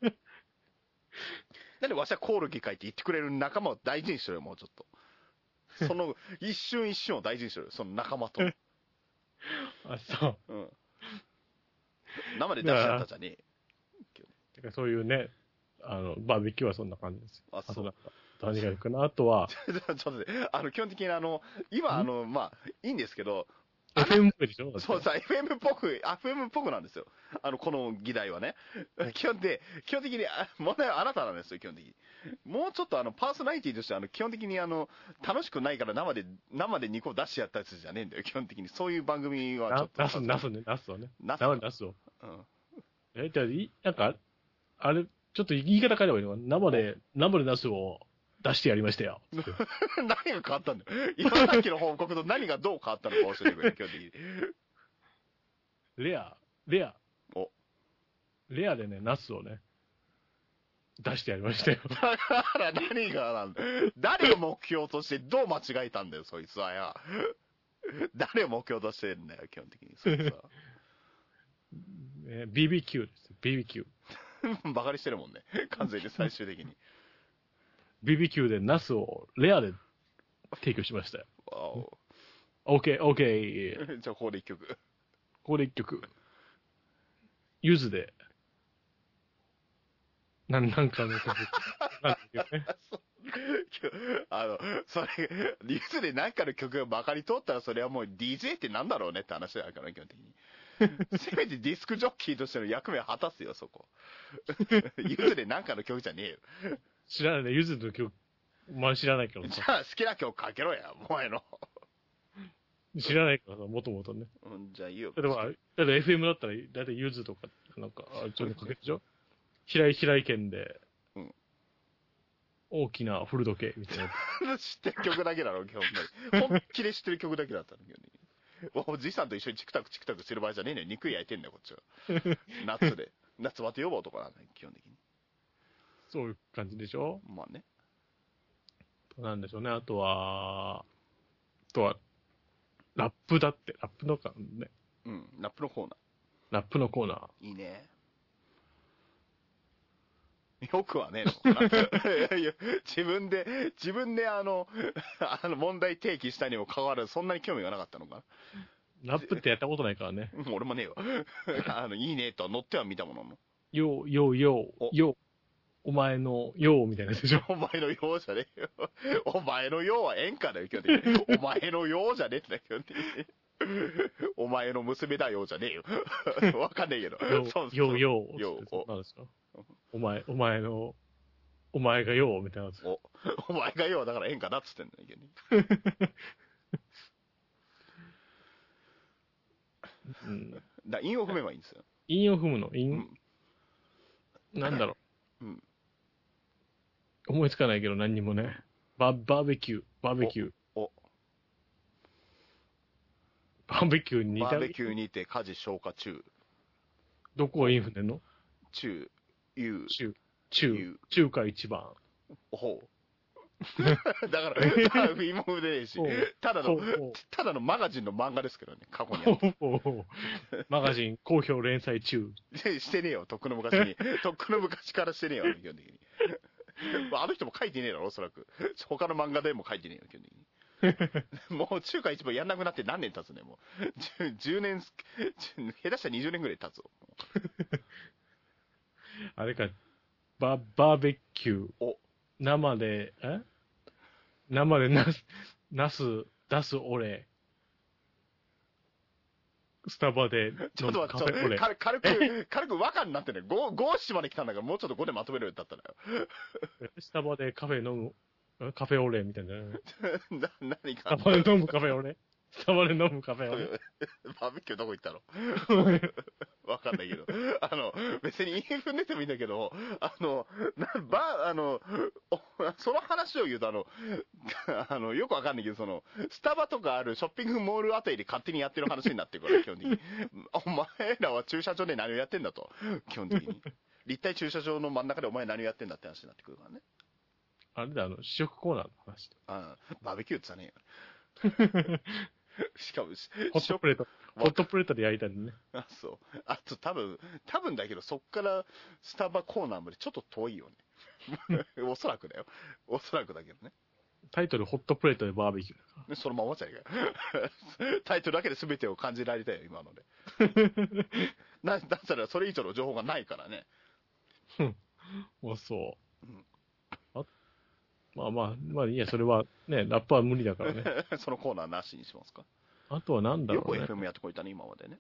なんでわしはコオロギかいって言ってくれる仲間を大事にしろよ、もうちょっと。その一瞬一瞬を大事にしろよ、その仲間と。 あ、そう。 生で出しちゃったじゃねえ。そういうね、バーベキューはそんな感じですよ。 あ、そう。 何がいいかな、あとは。 ちょっとね、基本的に今まあ、いいんですけど、 FM っぽいでしょ？ そうさ、FM っぽくなんですよ。この議題はね。基本的に、問題はあなたなんですよ、基本的に。もうちょっとパーソナリティとして基本的に楽しくないから生で2個出しちゃったやつじゃねえんだよ、基本的に。そういう番組はちょっと。 ナスをね、ナスを。生でナスを。 うん。 じゃあ、なんか、あれ、ちょっと言い方変えればいいのかな？生でナスを出してやりましたよ。 何が変わったんだよ。今さっきの報告と何がどう変わったのか教えてくれ、基本的に。 レアでね、ナスをね、出してやりましたよ。 だから何がなんだよ。誰を目標としてどう間違えたんだよ、そいつはや。誰を目標としてんだよ、基本的に。そいつは。 BBQ ですよ、BBQ。 バカにしてるもんね。完全に最終的に。 BBQ でナスをレアで提供しましたよ。OK。 じゃあ、ここで一曲。 ゆずで。なんかの曲。 ゆずでなんかの曲がバカに通ったらそれはもう DJ ってなんだろうねって話だから、基本的に。せめてディスクジョッキーとしての役目を果たすよ、そこ。ゆずでなんかの曲じゃねえよ。 知らないね、ゆずの曲。知らないけどじゃあ好きな曲かけろや、お前の。 知らないからさ、もともとね。 じゃあいいよ。 だって FM だったら、だいたいゆずとか、なんか、ちょっとかけるでしょ？平井堅で。 大きな古時計みたいな。 知ってる曲だけだろ、基本的に。本気で知ってる曲だけだったの、基本的に。おじいさんと一緒にチクタクチクタクしてる場合じゃねえのよ。肉焼いてんだよ、こっちは。夏で。夏バテ予防とかなんだよ、基本的に。 そういう感じでしょ。 まあね。 なんでしょうね。あとは、ラップだって。ラップのかね。 うん、ラップのコーナラップのコーナー。 ー。いいね。よくはねえのかな。いや自分で問題提起したにもかかわらず、そんなに興味がなかったのかラップってやったことないからね。 な。俺もねえわ。いいねとは乗っては見たものの。 よう、お前のようみたいなやつでしょ。 お前のようじゃねえよ。お前のようは演歌だよ、基本的に。お前のようじゃねえんだよ、基本的に。お前の娘だよじゃねえよ。わかんねえけど。 よう。 よう。 なんですかお前がようみたいなやつ。 お前がようだから演歌だっつってんだよ、基本的に。 うん。 韻を踏めばいいんですよ。 韻を踏むのなんだろう。思いつかないけど何にもね。バーベキュー。バーベキューにて家事消化中。 どこを韻踏んでんの？ 中華一番。 ほう。だから、韻も踏んでねえし、ただのマガジンの漫画ですけどね、過去にあった。 マガジン好評連載中。 してねえよ、とっくの昔に。とっくの昔からしてねえよ、基本的に。あの人も書いてねえだろ、おそらく。他の漫画でも書いてねえよ、基本的に。もう中華一番やんなくなって何年経つね、もう。10年、下手したら20年ぐらい経つぞ。 あれか、バーベキュー。生でナス出す俺。スタバでちょっと待って、軽く和歌になってね。5七まで来たんだからもうちょっと5でまとめるようだったらよ。 スタバでカフェ飲む、カフェオレみたいな。 何か。 スタバで飲むカフェオレスタバで飲むカフェオレバーベキューどこ行ったのわかんないけど。別にインフン出てもいいんだけど、その話を言うとよくわかんないけど、スタバとかあるショッピングモールあたりで勝手にやってる話になってるから、基本的に。お前らは駐車場で何をやってんだと、基本的に。立体駐車場の真ん中でお前何をやってんだって話になってくるからね。 あれだ、試食コーナーの話。 バーベキューって言ったね。しかも、 ホットプレートで焼いたりね。 そう。あと多分だけど、そっからスタバコーナーまでちょっと遠いよね。おそらくだよ。おそらくだけどね。 タイトル、ホットプレートでバーベキューだから。 そのままじゃねえかよ。タイトルだけで全てを感じられたよ、今ので。だったらそれ以上の情報がないからね。 そう。まあ、いや、それはね、ラップは無理だからね。 そのコーナーなしにしますか。 あとはなんだろうね。 よく FM やってこいたね、今までね。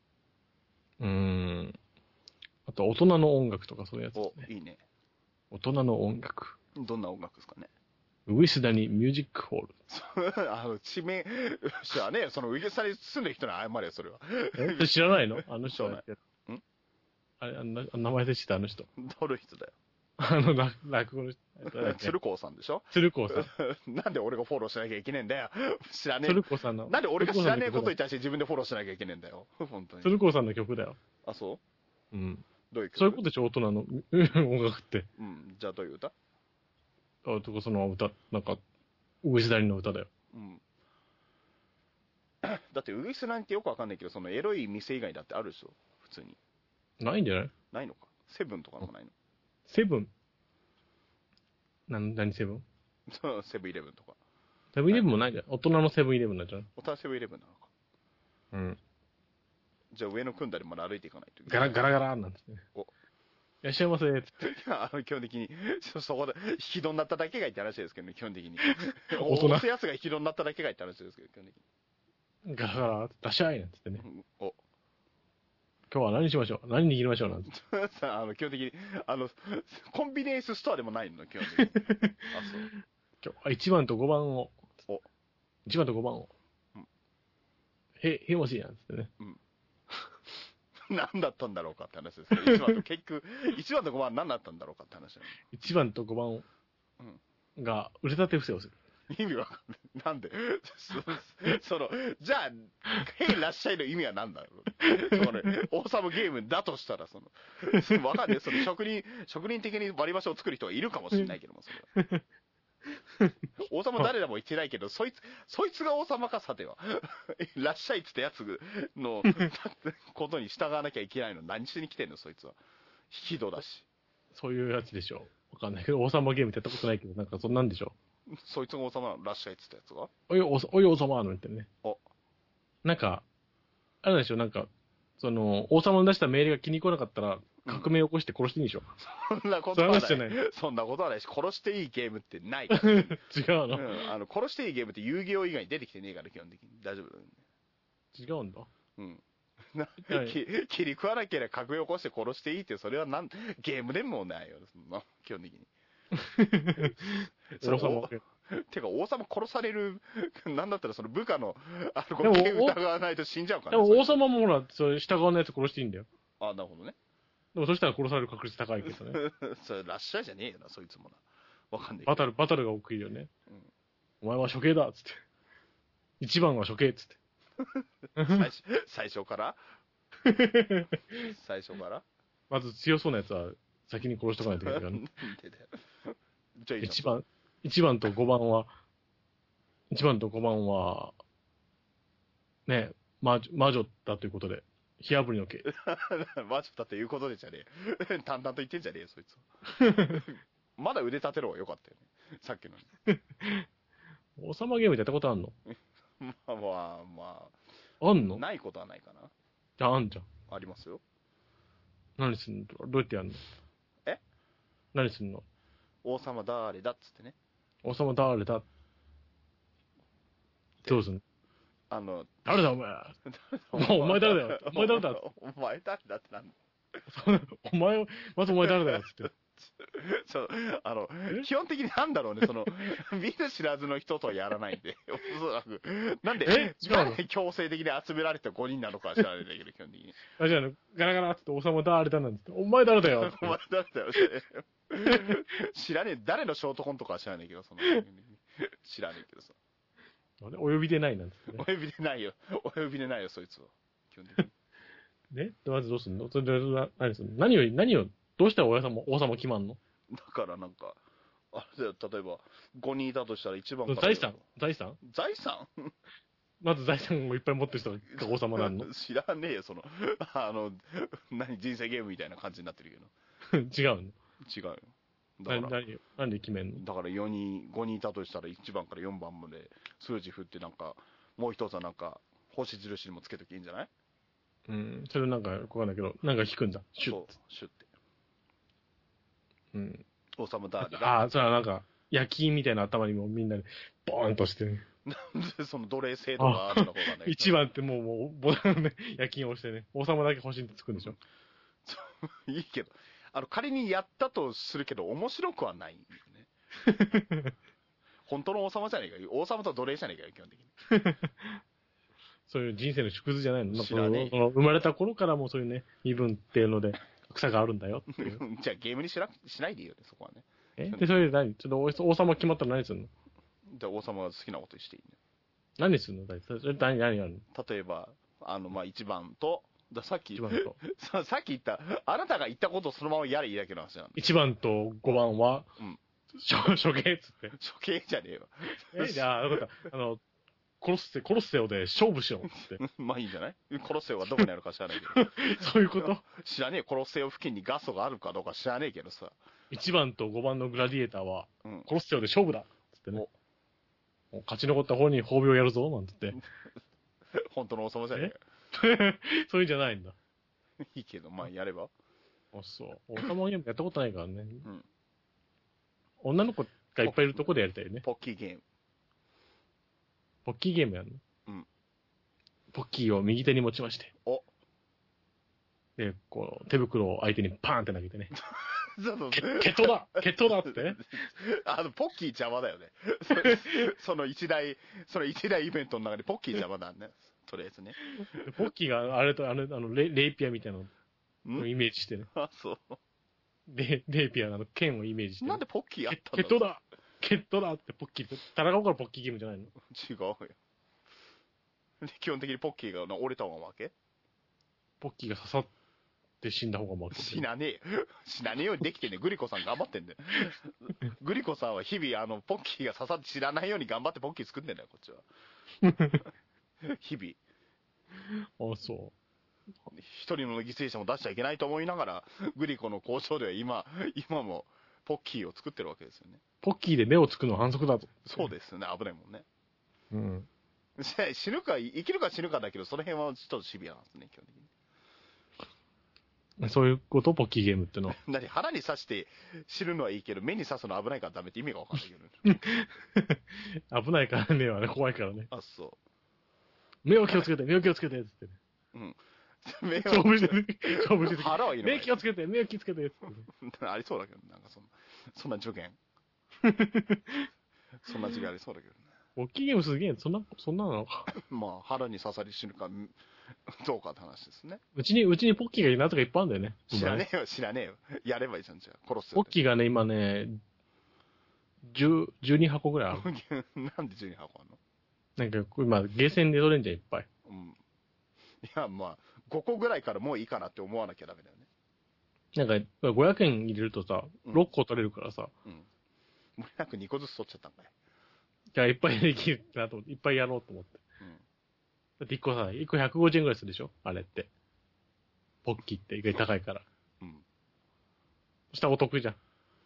あと、大人の音楽とかそういうやつですね。 いいね。 大人の音楽。 どんな音楽ですかね。 ウィスダにミュージックホール。地名、知らねえよ。そのウィスダに住んでる人に謝れよ、それは。 知らないのあの人は。あれ、名前で知ったあの人。 どる人だよ。 落語の人。 鶴光さんでしょ。 鶴光さん。なんで俺がフォローしなきゃいけねえんだよ。知らねえ。 鶴光さんの。 なんで俺が知らねえことに対して自分でフォローしなきゃいけねえんだよ。本当に。 鶴光さんの曲だよ。 あ、そう？ どういう曲？そういうことでしょ、大人の音楽って。 じゃあどういう歌？ その歌、なんか、ウイスダリの歌だよ。 だってウイスダリってよくわかんないけど、そのエロい店以外だってあるでしょ、普通に。 ないんじゃない？ ないのか。セブンとかもないの？ セブン？何セブン？ セブンイレブンとか。 セブンイレブンもないんじゃない？大人のセブンイレブンなんじゃない？ 大人セブンイレブンなのか。じゃあ上の組んだりまで歩いていかないといけない。ガラガラなんですね。いらっしゃいませーっつって。基本的に、そこで、引き戸になっただけがいいって話ですけどね、基本的に。 大人。 押すやつが引き戸になっただけがいいって話ですけど、基本的に。ガラガラ、出しゃいなんつってね。 今日は何しましょう？何握りましょうなんつって。 基本的に、コンビニエンスストアでもないの、基本的に。 今日は1番と5番を。1番と5番を。へもしいやんつってね。 何だったんだろうかって話ですけど、1番と5番何だったんだろうかって話だね。 1番と5番を。 が腕立て伏せをする。 意味わかんない。なんでじゃあ、へいらっしゃいの意味は何だろう。王様ゲームだとしたら、わかんない。職人的に割り箸を作る人がいるかもしれないけども、それは。王様誰だも言ってないけど、そいつが王様かさては。らっしゃいって言ったやつのことに従わなきゃいけないの。何しに来てんの、そいつは。引き戸だし。 そういうやつでしょ。わかんないけど、王様ゲームってやったことないけど、なんかそんなんでしょ。 そいつが王様なの、らっしゃいって言ったやつが。 おい王様の言ってね。 お。 なんか、あれでしょ、なんか、王様の出した命令が気に食わなかったら、革命を起こして殺していいでしょ。 そんなことはない。 そういう話じゃない。 そんなことはないし、殺していいゲームってない。 違うの、 殺していいゲームって遊戯王以外に出てきてねえから、基本的に。大丈夫だよね。 違うんだ。 うん。切り食わなければ革命を起こして殺していいって、それはゲームでもないよ、そんな、基本的に。王様。てか、王様殺される、なんだったらその部下の、ゲーム疑わないと死んじゃうからね。 でも王様もほら、それ従わないやつ殺していいんだよ。 あ、なるほどね。 でもそしたら殺される確率高いけどね。 それ、らっしゃいじゃねえよな、そいつもな。わかんない。 バトルが大きいよね。お前は処刑だっつって。一番は処刑っつって。 最初から最初からまず強そうなやつは先に殺しとかないといけないからね。 じゃあ 1番と5番は、ね、魔女だということで、火炙りの刑。 魔女だということでじゃねえ。淡々と言ってんじゃねえよ、そいつ。まだ腕立てろはよかったよね。さっきのに。 王様ゲームってやったことあんの？ まあ。 あんの？ ないことはないかな。 じゃあ、あんじゃん。 ありますよ。 何すんの？どうやってやんの？何すんの？ 王様誰だっつってね。 王様誰だ？どうすんの？誰だお前。お前誰だよ。お前誰だっつって。 お前誰だってなんだ。 まずお前誰だよっつって。 そう、基本的になんだろうね、見ず知らずの人とはやらないんで、おそらく。なんで強制的に集められた5人なのかは知らないんだけど、基本的に。 じゃあ、ガラガラって王様誰だなんつって、お前誰だよお前誰だよ。知らねえ、誰のショートコントかは知らないけど、知らねえけどさ。 お呼びでないなんつってね。 お呼びでないよ、そいつは。基本的に。 ね、まずどうすんの？それで何すんの？何を、どうしたら王様決まんの？ だからなんか、例えば、5人いたとしたら1番から。 財産まず財産をいっぱい持ってる人が王様なんの？ 知らねえよ、人生ゲームみたいな感じになってるけど。違うの？ 違うよ。だから何で決めんの？ だから5人いたとしたら1番から4番まで数字振ってもう一つは星印にもつけときゃいいんじゃない？ それなんか、わかんないけど、なんか引くんだ。シュッ。 シュッて。 王様誰だ？ それはなんか、焼き印みたいな頭にもみんなで、ボーンとしてね。 なんで奴隷制度があるのかわかんない。 一番ってもう、ボタンで焼き印を押してね、王様だけ欲しいってつくんでしょ。 いいけど、仮にやったとするけど、面白くはないよね。本当の王様じゃねえかよ。王様と奴隷じゃねえかよ、基本的に。 そういう人生の縮図じゃないの？ 知らねえ。 生まれた頃からもそういうね、身分っていうので、草があるんだよっていう。 じゃあゲームにしないでいいよね、そこはね。 で、それで何？ちょっと王様決まったら何するの？ じゃあ王様が好きなことしていいね。 何するの？それ何やるの？ 例えば、1番と、さっき言った、あなたが言ったことをそのままやれいいだけの話なんだ。 1番と5番は、処刑っつって。 処刑じゃねえわ。 じゃあ、よかった。コロッセオで勝負しようっつって。 まあいいんじゃない？コロッセオがどこにあるか知らないけど。 そういうこと？ 知らねえ。コロッセオ付近にガストがあるかどうか知らねえけどさ。 1番と5番のグラディエーターは、コロッセオで勝負だっつってね。勝ち残った方に褒美をやるぞなんつって。 本当の王様じゃねえか。そういうんじゃないんだ。 いいけど、まあやれば。 そう。王様ゲームやったことないからね。女の子がいっぱいいるとこでやりたいよね。 ポッキーゲーム。 ポッキーゲームやるの？ポッキーを右手に持ちまして。で、手袋を相手にパーンって投げてね。決闘だっつってね。 ポッキー邪魔だよね。その一大イベントの中でポッキー邪魔だね。とりあえずね。 ポッキーがレイピアみたいなのをイメージしてね。 そう。 レイピアの剣をイメージして。 なんでポッキーあったんだ？ 決闘だケットだってポッキーって、田中からポッキーゲームじゃないの？ 違うよ。で、基本的にポッキーが折れた方が負け？ ポッキーが刺さって死んだ方が負け。 死なねえよ。死なねえようにできてんね。グリコさん頑張ってんだよ。グリコさんは日々、ポッキーが刺さって死なないように頑張ってポッキー作ってんだよ、こっちは。日々。 あ、そう。 一人の犠牲者も出しちゃいけないと思いながら、グリコの交渉では今もポッキーを作ってるわけですよね。 ポッキーで目をつくのは反則だと。 そうですよね、危ないもんね。 うん。 死ぬか、生きるか死ぬかだけど、その辺はちょっとシビアなんですね、基本的に。 そういうことポッキーゲームっての。 何腹に刺して死ぬのはいいけど、目に刺すの危ないからダメって意味がわかんないけど。危ないからね、はね、怖いからね。 あ、そう。 目を気をつけて、目を気をつけて、つってね。 うん。目を勝負してね。勝負してね。 腹はいいのかい目気をつけて、目を気をつけて、つってね。 ありそうだけど、なんかそんな助言。そんな授業ありそうだけどね。 ポッキーゲームすげえ、そんなのか。 まあ、腹に刺さり死ぬか、どうかって話ですね。 うちにポッキーがいるなとかいっぱいあるんだよね。 知らねえよ、知らねえよ。やればいいじゃん、じゃあ。殺すポッキーがね、今ね、12箱ぐらいある。 なんで12箱あんの？ なんか、今、ゲーセンで取れんじゃん、いっぱい。 うん。いや、まあ、5個ぐらいからもういいかなって思わなきゃダメだよね。 なんか、500円入れるとさ、6個取れるからさ。 うん。もうなく2個ずつ取っちゃったんかい。 じゃあ、いっぱいできるなと思って、いっぱいやろうと思って。 うん。 だって1個さ、1個150円ぐらいするでしょあれって。ポッキーって意外に高いから。 うん。 そしたらお得じゃん。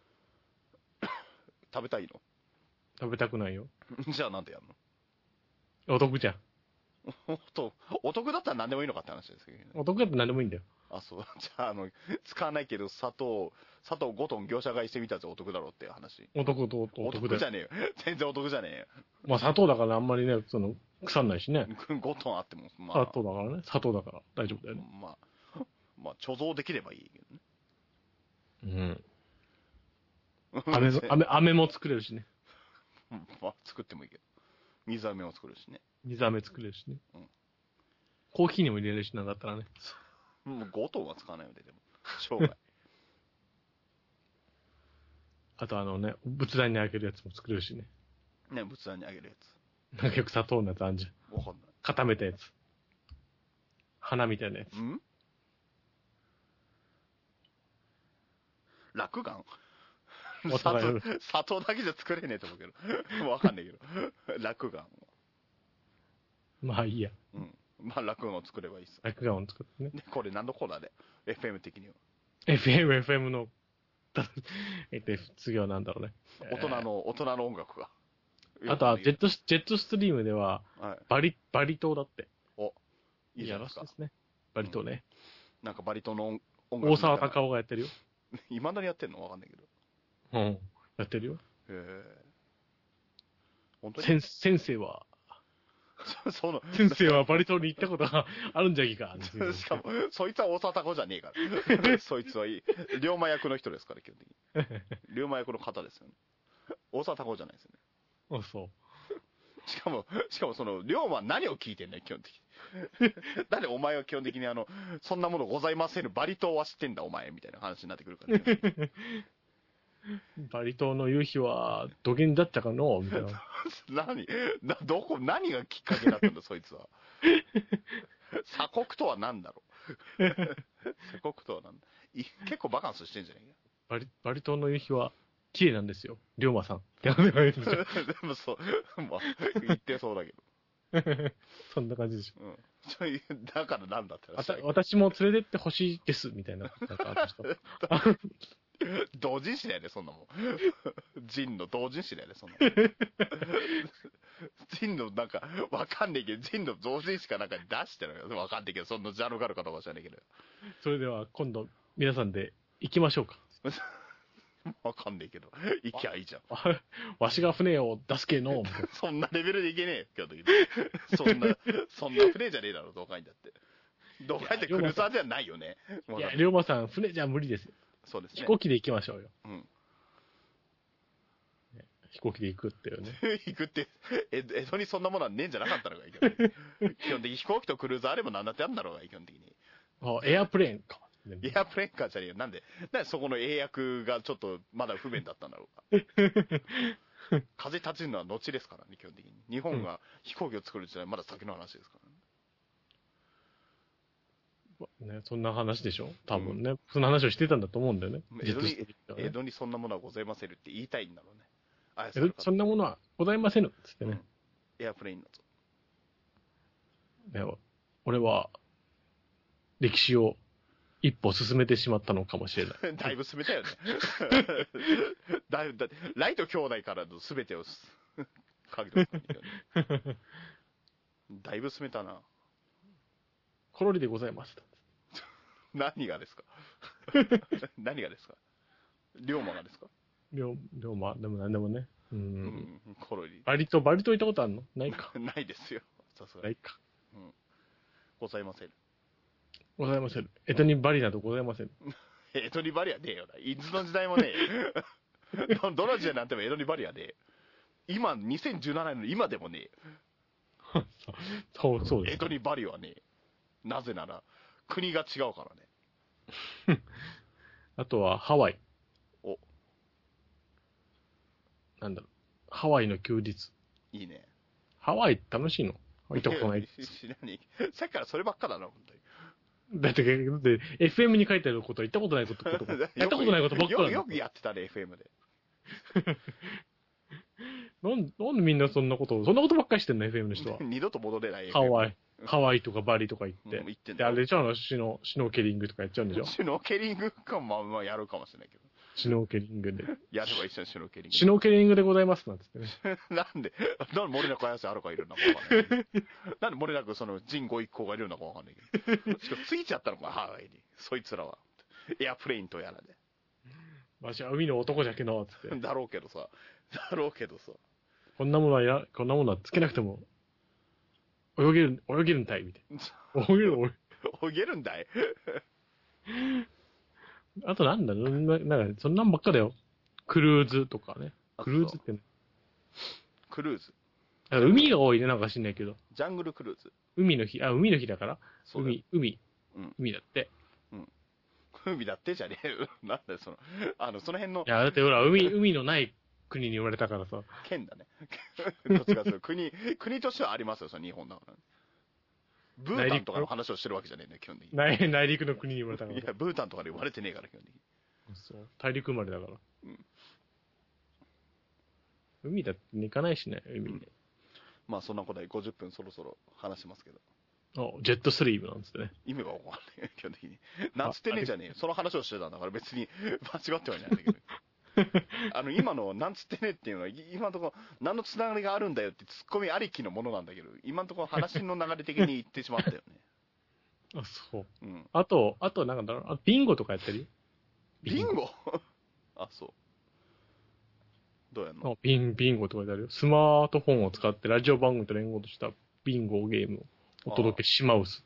食べたいの？ 食べたくないよ。 じゃあなんでやんお得じゃん。 の？お得だったら何でもいいのかって話ですけどね。 お得だって何でもいいんだよ。 あ、そう。じゃあ、使わないけど、砂糖5トン業者買いしてみたやつお得だろうっていう話。 お得お得じゃねえよ。全然お得じゃねえよ。 まあ砂糖だからあんまりね、腐んないしね。 5トンあっても、ま砂糖だからね。砂糖だから大丈夫だよね。 まあ、貯蔵できればいいけどね。 うん。飴も作れるしね。 まあ、作ってもいいけど。水飴も作るしね。 水飴作れるしね。 うん。 コーヒーにも入れるしなんだったらね。 もう5トンは使わないよね、でも。生涯。 あと仏壇にあげるやつも作れるしね。 ね、仏壇にあげるやつ。 なんかよく砂糖のやつあんじゃん。 わかんない。 固めたやつ。花みたいなやつ。 落眼お互い砂糖だけじゃ作れねえと思うけど。わかんないけど。落眼。 まあいいや。 うん。まあ、落眼を作ればいいっす。 落眼を作ってね。 で、これ何のコーナーで ?FM 的には。 FM の、次は何だろうね。 大人の音楽が。 あとは、ジェットストリームでは、 はい、 バリ島だって。 お、いいじゃないですか。 ですね。バリ島ね。 なんかバリ島の音楽。 大沢たかおがやってるよ。 未だにやってんのわかんないけど。 うん。やってるよ。 へえ。本当に先生は、先生はバリ島に行ったことがあるんじゃいいか。 しかも、そいつは大沢たかおじゃねえから。そいつはいい。龍馬役の人ですから、基本的に。龍馬役の方ですよね。大沢たかおじゃないですよね。 あ、そう。 しかも龍馬は何を聞いてんだよ、基本的に。なんでお前は基本的にそんなものございません、バリ島は知ってんだ、お前、みたいな話になってくるから、ね。 バリ島の夕日は土下だったかのみたいな。 何がきっかけだったんだ、そいつは。鎖国とは何だろう。鎖国とは何だ。結構バカンスしてんじゃねえか。バリ島の夕日は綺麗なんですよ。龍馬さん。でもそう、まあ、言ってそうだけど。 そんな感じでしょ。 うん。だからなんだって私も連れてってほしいです、みたいな。 同人誌だよね、そんなもん。ジンの同人誌だよね、そんなもん。ジンのなんか、わかんねえけど、ジンの同人誌かなんかに出してるよ。わかんねえけど、そんなジャンルがあるかどうか知らねえけど。 それでは、今度、皆さんで行きましょうか。 わかんねえけど。行きゃいいじゃん。 わしが船を出すけの。 そんなレベルでいけねえよ、基本的に。そんな船じゃねえだろ、どうかにだって。どうかにってクルーザーじゃないよね。 いや、龍馬さん、船じゃ無理ですよ。 そうですね。 飛行機で行きましょうよ。 うん。 飛行機で行くっていうね。 行くって、江戸にそんなものはねえんじゃなかったのが、基本的に飛行機とクルーザーあれば何だってあんだろうが、基本的に。 エアプレーンか。 エアプレーンかじゃねえよ。なんでそこの英訳がちょっとまだ不便だったんだろうか。 風立ちるのは後ですからね、基本的に。日本が飛行機を作る時代、まだ先の話ですからね。 ね、そんな話でしょ多分ね、そんな話をしてたんだと思うんだよね。 江戸にそんなものはございませんって言いたいんだろうね。 そんなものはございませんつってね。 エアプレインのね、俺は、歴史を一歩進めてしまったのかもしれない。 だいぶ進めたよね。ライト兄弟からの全てをかけてますね。だいぶ進めたな。 コロリでございます。 何がですか何がですか龍馬がですか龍馬、でも何でもね。 コロリ。 バリ島行ったことあるのないか。 ないですよ。さすがに。 ないか。 ございません。 ございません。江戸にバリなどございません。 江戸にバリはねえよな。いつの時代もねえよ。どの時代なんても江戸にバリはねえ。今、2017年の今でもねえ。そうです。 江戸にバリはねえ。なぜなら、国が違うからね。 あとは、ハワイ。 お。 なんだろう。ハワイの休日。 いいね。 ハワイ楽しいの行ったことない。 さっきからそればっかだな、本当に。 だって、FM に書いてあることは言ったことないことやったことないことばっかり。 よくやってたね、FM で。 なんでみんなそんなことばっかりしてんの、FM の人は。 二度と戻れない FM。ハワイとかバリとか行って。 行ってんで、あれじゃあシュノーケリングとかやっちゃうんでしょシュノーケリングかまあやるかもしれないけど。 シュノーケリングで。 やれば一緒にシュノーケリング。 シュノーケリングでございますなんつってね。 なんで漏れなく綾瀬はるかいるのかわかんないけど。なんで漏れなくその神護一行がいるのかわかんないけど。しかもついちゃったのか、ハワイに。そいつらは。エアプレインとやらで。 わしは海の男じゃけど、つって。 だろうけどさ。 こんなものはつけなくても、泳げるんたい、みたいな。 泳げるんだいあとなんだろう、なんか、そんなんばっかだよ。クルーズとかね。クルーズってね。 クルーズ。 海が多いね、なんか知んないけど。 ジャングルクルーズ。 海の日だから。海だって。 海だってじゃねえよ。なんだよ、その辺の。 いや、だってほら、海のない国に言われたからさ。 県だね。どっちかというと国としてはありますよ、その日本だから。ブータンとかの話をしてるわけじゃねえんだよ、基本的に。 内陸の国に言われたから。 いや、ブータンとかで言われてねえから、基本的に。 そう。大陸生まれだから。海だって行かないしね、海で。 まあ、そんなことで50分そろそろ話しますけど。 ジェットストリームなんつってね。 意味がわかんない、基本的に。なんつってねえじゃねえよ。その話をしてたんだから別に間違ってはいないんだけど。今のなんつってねっていうのは、今のところ何のつながりがあるんだよってツッコミありきのものなんだけど、今のところ話の流れ的に言ってしまったよね。 あ、そう。あと、なんだろう、ビンゴとかやってるよ。 ビンゴあ、そう。どうやんのビンゴとかやるよ。スマートフォンを使ってラジオ番組と連合としたビンゴゲームをお届けしまうすって。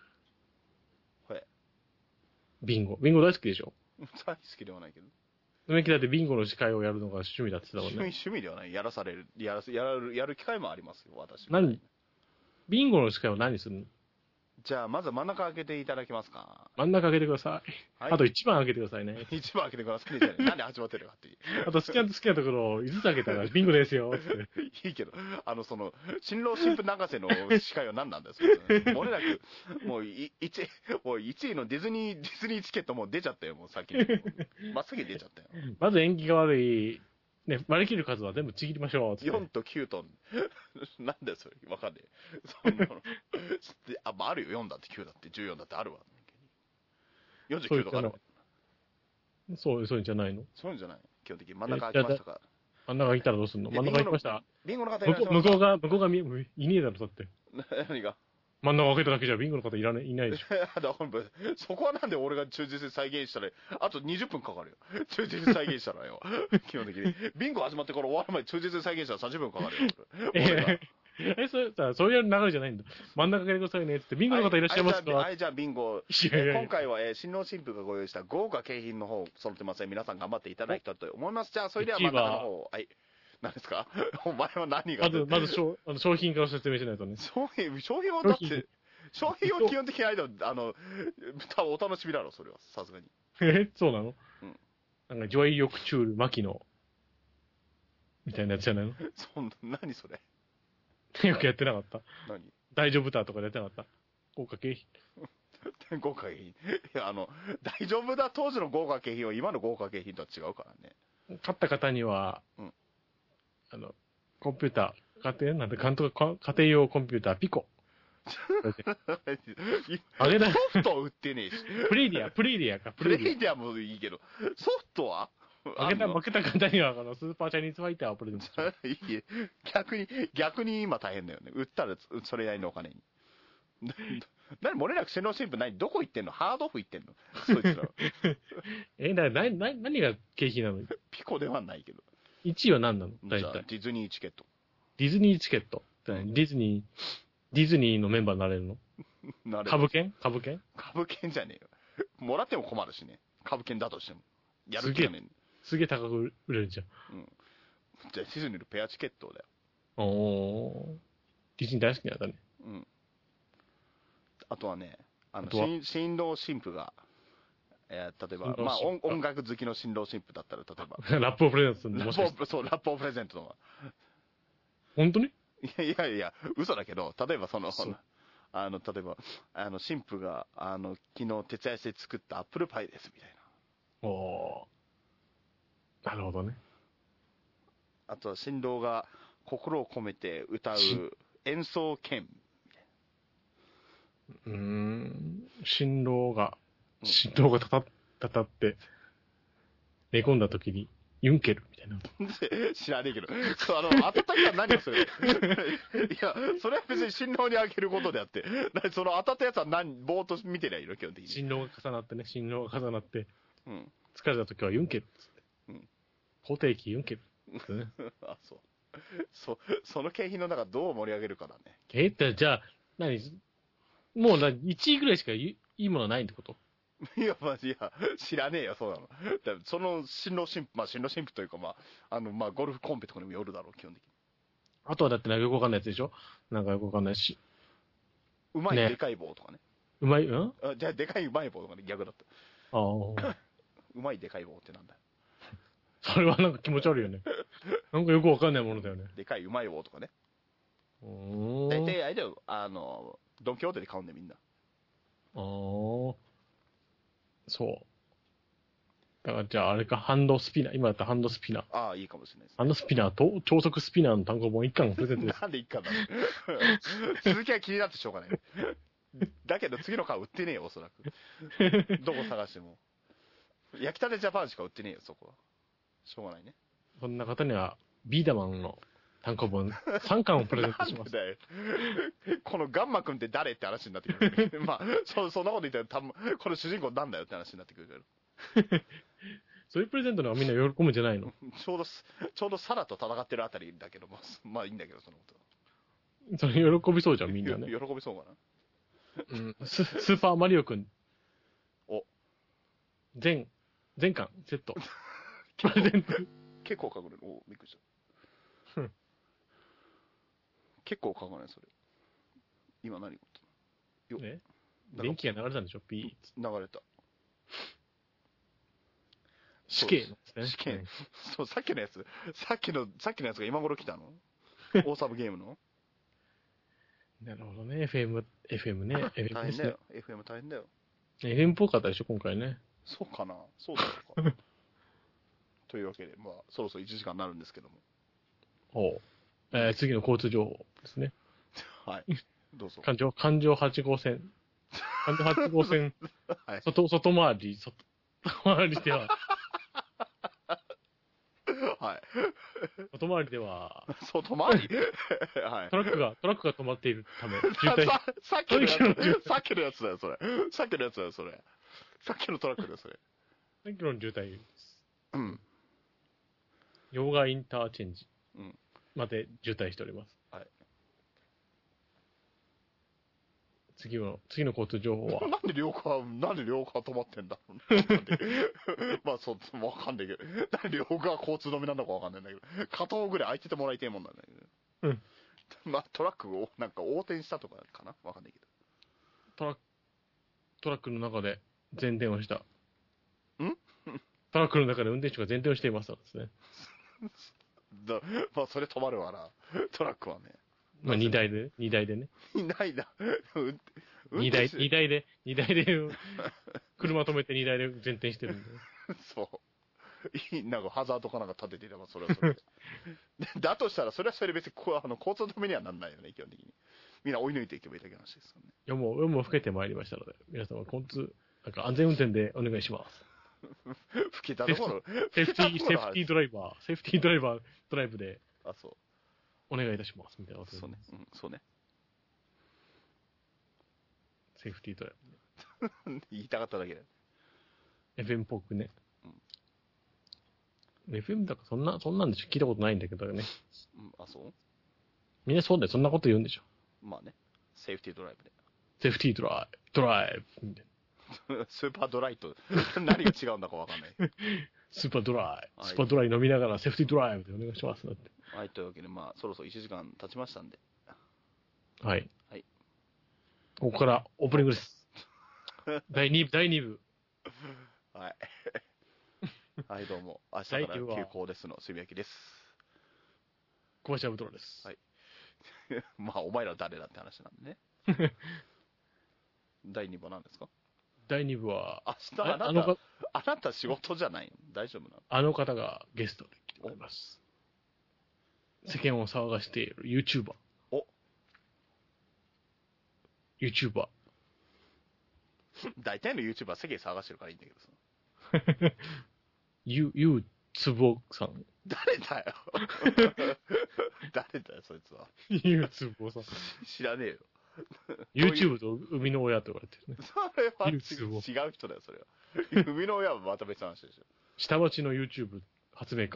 ビンゴ大好きでしょ大好きではないけど。 梅木だってビンゴの司会をやるのが趣味だって言ってたもんね。 趣味ではない。やる機会もありますよ、私。 ビンゴの司会を何するの？ じゃあ、まず真ん中開けていただけますか。 真ん中開けてください。はい、あと1番開けてくださいね。 1番開けてくださいね。じゃあ、なんで始まってるかっていう。 あと好きなところを5つ開けたらビンゴですよ。 いいけど、新郎新婦泣かせの司会は何なんだよ、それ。もれなく、もう1位のディズニーチケットもう出ちゃったよ、もう先に。真っ先に出ちゃったよ。 まず縁起が悪い、ね、割り切る数は全部ちぎりましょう。 4と9と、なんだよ、それ。わかんねえ。そんなの。あるよ、4だって9だって14だってあるわ。49とかある。 そういうんじゃないの？ そういうんじゃない。基本的に真ん中開きましたか。 真ん中開いたらどうすんの？真ん中開きました。 ビンゴの方向こうがいねえだろ、だって。 何が？ 真ん中開けただけじゃビンゴの方いないでしょ。 そこはなんで俺が忠実に再現したら、あと20分かかるよ。忠実に再現したらよ。基本的に。ビンゴ始まってから終わる前に忠実に再現したら30分かかるよ。 そういう流れじゃないんだ。真ん中開けてくださいねって。ビンゴの方いらっしゃいますか？ じゃあビンゴ。今回は新郎新婦がご用意した豪華景品の方揃ってますね。皆さん頑張っていただきたいと思います。じゃあ、それでは真ん中の方。はい。何ですか？お前は何がまず商品から説明しないとね。 商品はだって、商品は基本的に多分お楽しみだろ、それは。さすがに。 そうなの？なんか、ジョイヨクチュール、マキの、 みたいなやつじゃないの？ 何それ？ よくやってなかった？ 何？ 大丈夫だとかでやってなかった？豪華景品。 豪華景品。いや、大丈夫だ当時の豪華景品は今の豪華景品とは違うからね。 買った方には、 うん、 コンピューター、家庭なんで、家庭用コンピューター、ピコ。あげだ。 ソフト売ってねえし。 プレイディアか。 プレイディアもいいけど、ソフトは負けた方には、スーパーチャイニーズファイターをプレゼントする。 いいえ。逆に今大変だよね。売ったらそれなりのお金に。何、漏れなく洗脳新聞どこ行ってんの？ハードオフ行ってんの？そいつら。 何が経費なの？ ピコではないけど。 1位は何なの？大体。 ディズニーチケット。 ディズニーチケット。ディズニーのメンバーになれるの？株券株券じゃねえよ。もらっても困るしね。株券だとしても。やる気がねえ。 すげえ高く売れるじゃん。 うん。じゃあディズニーのペアチケットだよ。 ディズニー大好きなんだね。 うん。あとはね、新郎新婦が、例えば、まあ音楽好きの新郎新婦だったら、例えば。 ラップをプレゼントするの？ そう、ラップをプレゼントの。 本当に？ いや、嘘だけど、例えば例えば、新婦が、昨日徹夜して作ったアップルパイです、みたいな。 なるほどね。 あとは、新郎が心を込めて歌う演奏券、みたいな。 新郎がたたって、寝込んだ時に、ユンケルみたいな。 知らねえけど。温かいは何それ。いや、それは別に新郎にあげることであって、その当たったやつはぼーっと見てりゃいいの、基本的に。 新郎が重なって、うん。疲れた時はユンケルっつって。うん。固定期ユンケル。ね、 あ、そう。その景品の中どう盛り上げるかだね。 じゃあ、もう1位ぐらいしかいいものないってこと？ いや、知らねえよ、そうなの。その新郎新婦というか、ゴルフコンペとかにもよるだろう、基本的に。 あとはだってよくわかんないやつでしょ？よくわかんないし。 うまいでかい棒とかね。 じゃあ、でかいうまい棒とかね、逆だった。うまいでかい棒ってなんだよ。 それは気持ち悪いよね。よくわかんないものだよね。 でかいうまい棒とかね。大体、あれだよ、ドンキホーテで買うんでみんな。 そう。だからじゃああれか、ハンドスピナー。今だったらハンドスピナー。 ああ、いいかもしれないです、ね。 ハンドスピナーと超速スピナーの単語本1巻をプレゼントです。 なんで1巻だろう。続きは気になってしょうがない。だけど次の巻売ってねえよ、おそらく。どこ探しても。焼きたてジャパンしか売ってねえよ、そこは。しょうがないね。 そんな方には、ビーダマンの単行本3巻をプレゼントします。 このガンマくんって誰って話になってくる。そんなこと言ったら、この主人公なんだよって話になってくるけど。 そういうプレゼントのはみんな喜ぶんじゃないの？ ちょうどサラと戦ってるあたりだけど、まあいいんだけど、そのこと。 それ喜びそうじゃん、みんなね。 喜びそうかな。スーパーマリオくん。全巻、セット。プレゼント。 結構書くね。びっくりした。結構書かない、それ。今何事電気が流れたんでしょ？ピー。流れた。 死刑の死刑。そう、さっきのやつが今頃来たの？オーサムゲームの？ なるほどね。FM ね。 FM 大変だよ。FM 大変だよ。 FM っぽかったでしょ、今回ね。 そうかな。そうだろうか。というわけで、そろそろ1時間になるんですけども。 次の交通情報ですね。 はい。どうぞ。 環状8号線。環状8号線。はい、外回りでは。 はい。 外回りでは。 外回りはい。 トラックが止まっているため。 さっきのやつだよ、それ。さっきのトラックだよ、それ。 さっきの渋滞です。 うん。 用賀インターチェンジ。まで渋滞しております。はい。次の交通情報は。 なんで両側止まってんだろうわかんないけど。なんで両側交通止めなんだかわかんないんだけど。片方ぐらい空いててもらいたいもんなんだけど。トラックを横転したとかかなわかんないけど。トラックの中で前転をした。トラックの中で運転手が前転をしていますですね。 まあ、それ止まるわな。トラックはね。 まあ、2台でね。 いないな。 2台で、車止めて2台で前転してるんで。 そう。なんかハザードかなんか立ててれば、それはそれで。だとしたら、それはそれで別に交通のためにはなんないよね、基本的に。みんな追い抜いていけばいいだけの話ですよね。 夜も更けてまいりましたので、皆様、なんか安全運転でお願いします。 吹けたところ、 セーフティードライブで、 あ、そう。 お願いいたします、みたいなこと。 そうね。そうね。 セーフティードライブ、ね。言いたかっただけだよ。 FM っぽくね。FM だからそんなんでしょ聞いたことないんだけどね。 あ、そうみんなそうだよ、そんなこと言うんでしょ。 まあね。セーフティードライブで。 セーフティードライブみたいな。スーパードライと何が違うんだかわかんない。 スーパードライ飲みながらセーフティードライブでお願いします。だって。 はい、というわけで、まあ、そろそろ1時間経ちましたんで。 はい。 はい。 ここからオープニングです。第2部。 はい。はい、どうも。明日から休校ですの、すみやきです。 小橋アブトラです。 はい。まあ、お前ら誰だって話なんでね。第2部は何ですか？ 第2部は、 明日あなた仕事じゃないの？大丈夫なの？ あの方がゲストで来ております。世間を騒がしている YouTuber。YouTuber。 大体の YouTuber 世間騒がしてるからいいんだけどさ。 ゆうつぼさん。 誰だよ。誰だよ、そいつは。 ゆうつぼさん。 知らねえよ。 YouTube と生みの親と言われてるね。 それは違う人だよ、それは。生みの親はまた別の話でしょ。 下町の YouTube 発明家。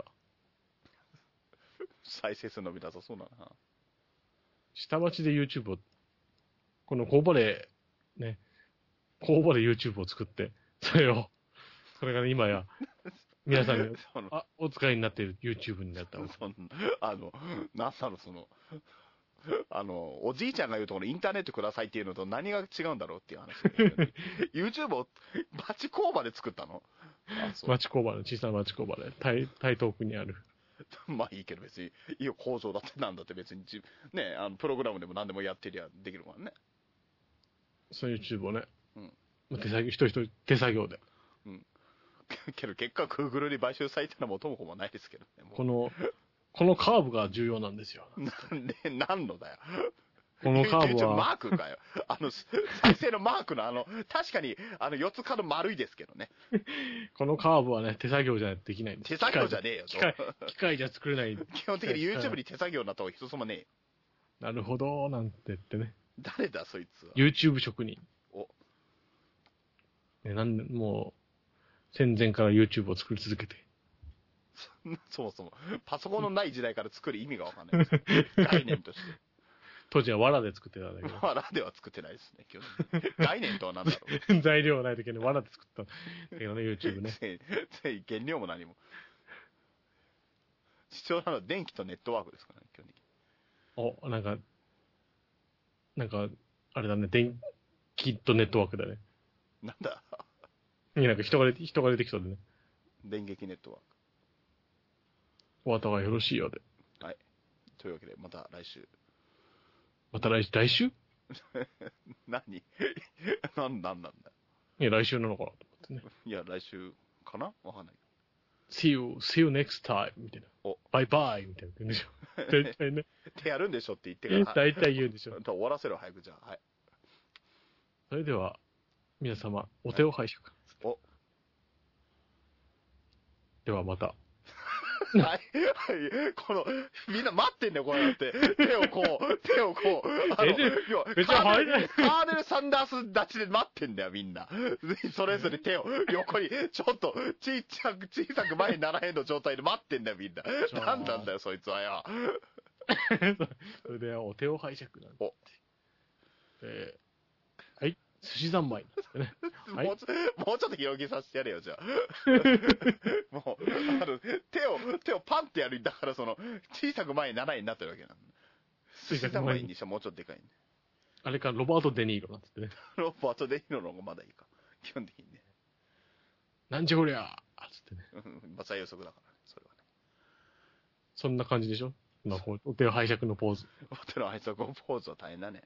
再生数伸びなさそうだな。 下町で YouTube を、この工場で YouTube を作って、それがね、今や、皆さんにお使いになっている YouTube になったわけ。 なんだろ、おじいちゃんが言うところインターネットくださいっていうのと何が違うんだろうっていう話。YouTube を町工場で作ったの？ 町工場小さな町工場で、台東区にある。 まあいいけど別に、いいよ、工場だってなんだって別に、ね、プログラムでも何でもやってりゃできるからね。 その YouTube をね、一人手作業で。 けど結果 Google に買収されたのもともこもないですけどね。 このカーブが重要なんですよ。 何のだよ。 このカーブは。 マークかよ。再生のマークの確かに、4つ角丸いですけどね。 このカーブはね、手作業じゃないとできないんです。 手作業じゃねえよ。 機械じゃ作れない。 基本的に YouTube に手作業になった方が一つもねえよ。 なるほど、なんて言ってね。 誰だ、そいつは。 YouTube 職人。もう、戦前から YouTube を作り続けて。 そもそも、パソコンのない時代から作る意味がわかんない。概念として。 当時は藁で作ってたんだけど。 藁では作ってないですね、基本的に。概念とは何だろう。 材料がない時に藁で作ったんだけどね、YouTube ね。 原料も何も。必要なのは電気とネットワークですからね、基本的に。 なんか、あれだね、電気とネットワークだね。 なんだいや、なんか人が出てきそうでね。 電撃ネットワーク。 お後がよろしいようで。 はい。というわけで、また来週。 また来週何なんだいや、来週なのかなと思ってね。 いや、来週かなわかんない。 See you next time みたいな。バイバイみたいな言うんでしょ。大体ね。 ってやるんでしょって言ってから。 大体言うんでしょ。 終わらせろ、早くじゃあ。はい。 それでは、皆様、お手を拝借。ではまた。 はい。みんな待ってんだよ、こうやって。手をこう。カーネル・サンダース立ちで待ってんだよ、みんな。それぞれ手を横に、ちょっと、小さく前にならへんの状態で待ってんだよ、みんな。なんなんだよ、そいつはよ。 それでは、お手を拝借なんて。はい。寿司三昧なんですね。 もうちょっと広げさせてやれよ、じゃあ。もう、手をパンってやるんだから、小さく前に7円になってるわけなんだ。寿司三昧にしてはもうちょっとでかいんだ。 あれか、ロバート・デ・ニーロなんつってね。 ロバート・デ・ニーロの方がまだいいか。基本的にね。 なんじゃこりゃーつってね。 まあ、最予測だからね、それはね。 そんな感じでしょ？まあ、こうお手を拝借のポーズ。 お手の挨拶ポーズは大変だね。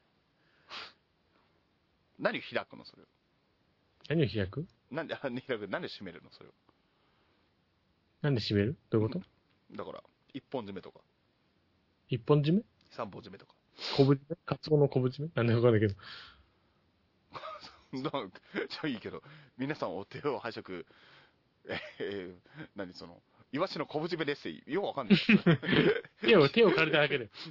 何を開くのそれを。 何を開く？ なんで開く？なんで閉めるのそれを。 なんで締める？どういうこと？ だから、一本締めとか、 一本締め？ 三本締めとか。 昆布締め？カツオの昆布締め？なんでわかんないけど。 なんか、じゃあいいけど、皆さんお手を拝借、何その、イワシの昆布締めですって、よくわかんない。 手を借りただけで。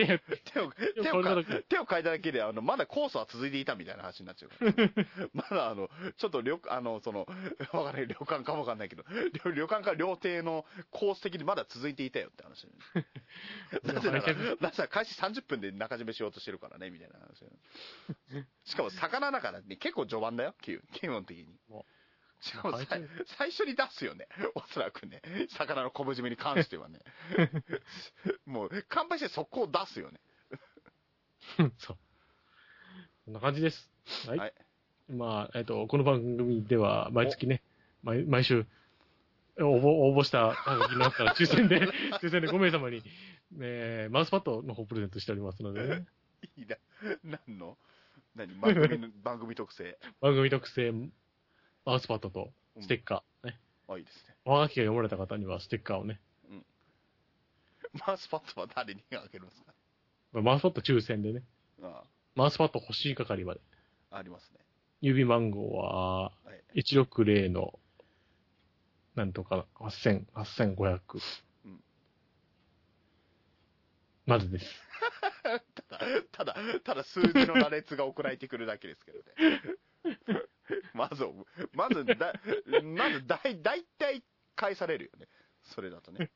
手を変えただけで、まだコースは続いていたみたいな話になっちゃうから。まだちょっとわかんない、旅館かもわかんないけど、旅館か料亭のコース的にまだ続いていたよって話。なぜなら開始30分で中締めしようとしてるからね、みたいな話。しかも魚だからね、結構序盤だよ、基本的に。しかも最初に出すよね。おそらくね。魚の昆布締めに関してはね。もう、乾杯して速攻出すよね。 そう。こんな感じです。はい。 はい、 まあ、この番組では、毎月ね、毎週、応募した番組になったら、抽選で5名様に、マウスパッドの方プレゼントしておりますのでね。 いいな。番組特製。 番組特製、マウスパッドとステッカーね。 あ、いいですね。 おはがきが読まれた方にはステッカーをね。 うん。マウスパッドは誰にあげるんですか？ マウスパッド抽選でね。 ああ、 マウスパッド欲しい係まで。 ありますね。 郵便番号は、160の、なんとか、8500。うん。まずです。 ただ数字の羅列が送られてくるだけですけどね。まずだいたい返されるよね。それだとね。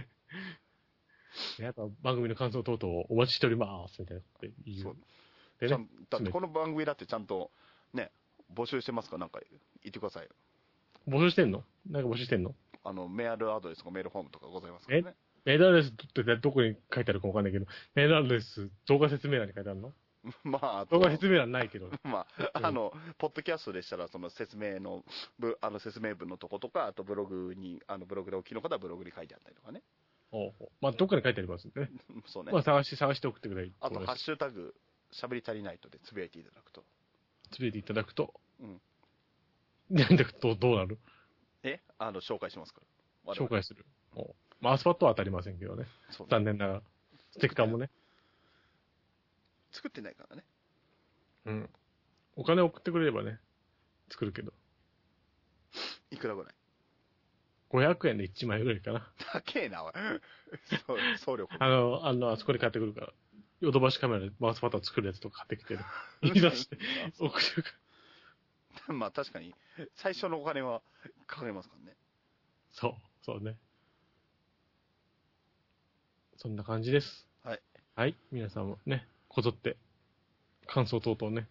あと番組の感想等々お待ちしておりますみたいなこと言う。そうでね、だってこの番組だってちゃんとね、募集してますから、なんか言ってくださいよ。 募集してんの？なんか募集してんの？ メールアドレスとかメールフォームとかございますからね。 メールアドレスってどこに書いてあるかわかんないけど、メールアドレス動画説明欄に書いてあるの？ まあ、 動画説明欄ないけど。 まあ、ポッドキャストでしたら、その説明文のとことか、あとブログでお聞きの方はブログに書いてあったりとかね。 まあ、どっかに書いてありますんでね。 そうね。 まあ、探して送ってくれ。 あと、ハッシュタグ、喋り足りないとでつぶやいていただくと。 うん。なんで、どうなる？ 紹介しますから。 紹介する。マウスパッドは当たりませんけどね。残念ながら。ステッカーもね。 作ってないからね。 うん。お金送ってくれればね、作るけど。 いくらぐらい ？500円で1枚ぐらいかな。 高えな、おい。送料。 あそこに買ってくるから。ヨドバシカメラでマウスパッドを作るやつとか買ってきてる。言い出して、送るから。 まあ確かに、最初のお金はかかりますからね。 そうね。そんな感じです。 はい。 はい。皆さんもね、こぞって、感想等々ね。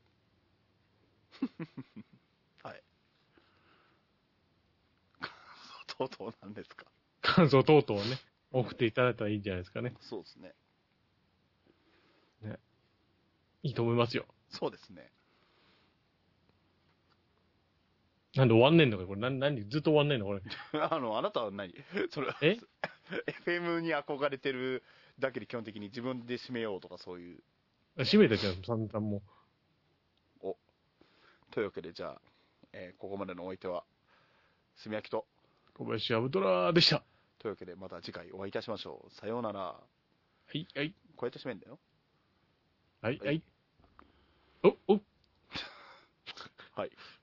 はい。感想等々なんですか？ 感想等々をね、送っていただいたらいいんじゃないですかね。 そうですね。 ね。いいと思いますよ。 そうですね。 なんで終わんねんのかこれ。ずっと終わんねんのこれ。 あなたは何それ、FM に憧れてるだけで基本的に自分で締めようとかそういう。 締めたじゃん、散々もう。というわけで、じゃあ、ここまでのお相手は、すみやきと、 小林アブトラでした。 というわけで、また次回お会いいたしましょう。さようなら。はい。 こうやって締めんだよ。 はい。 おはい。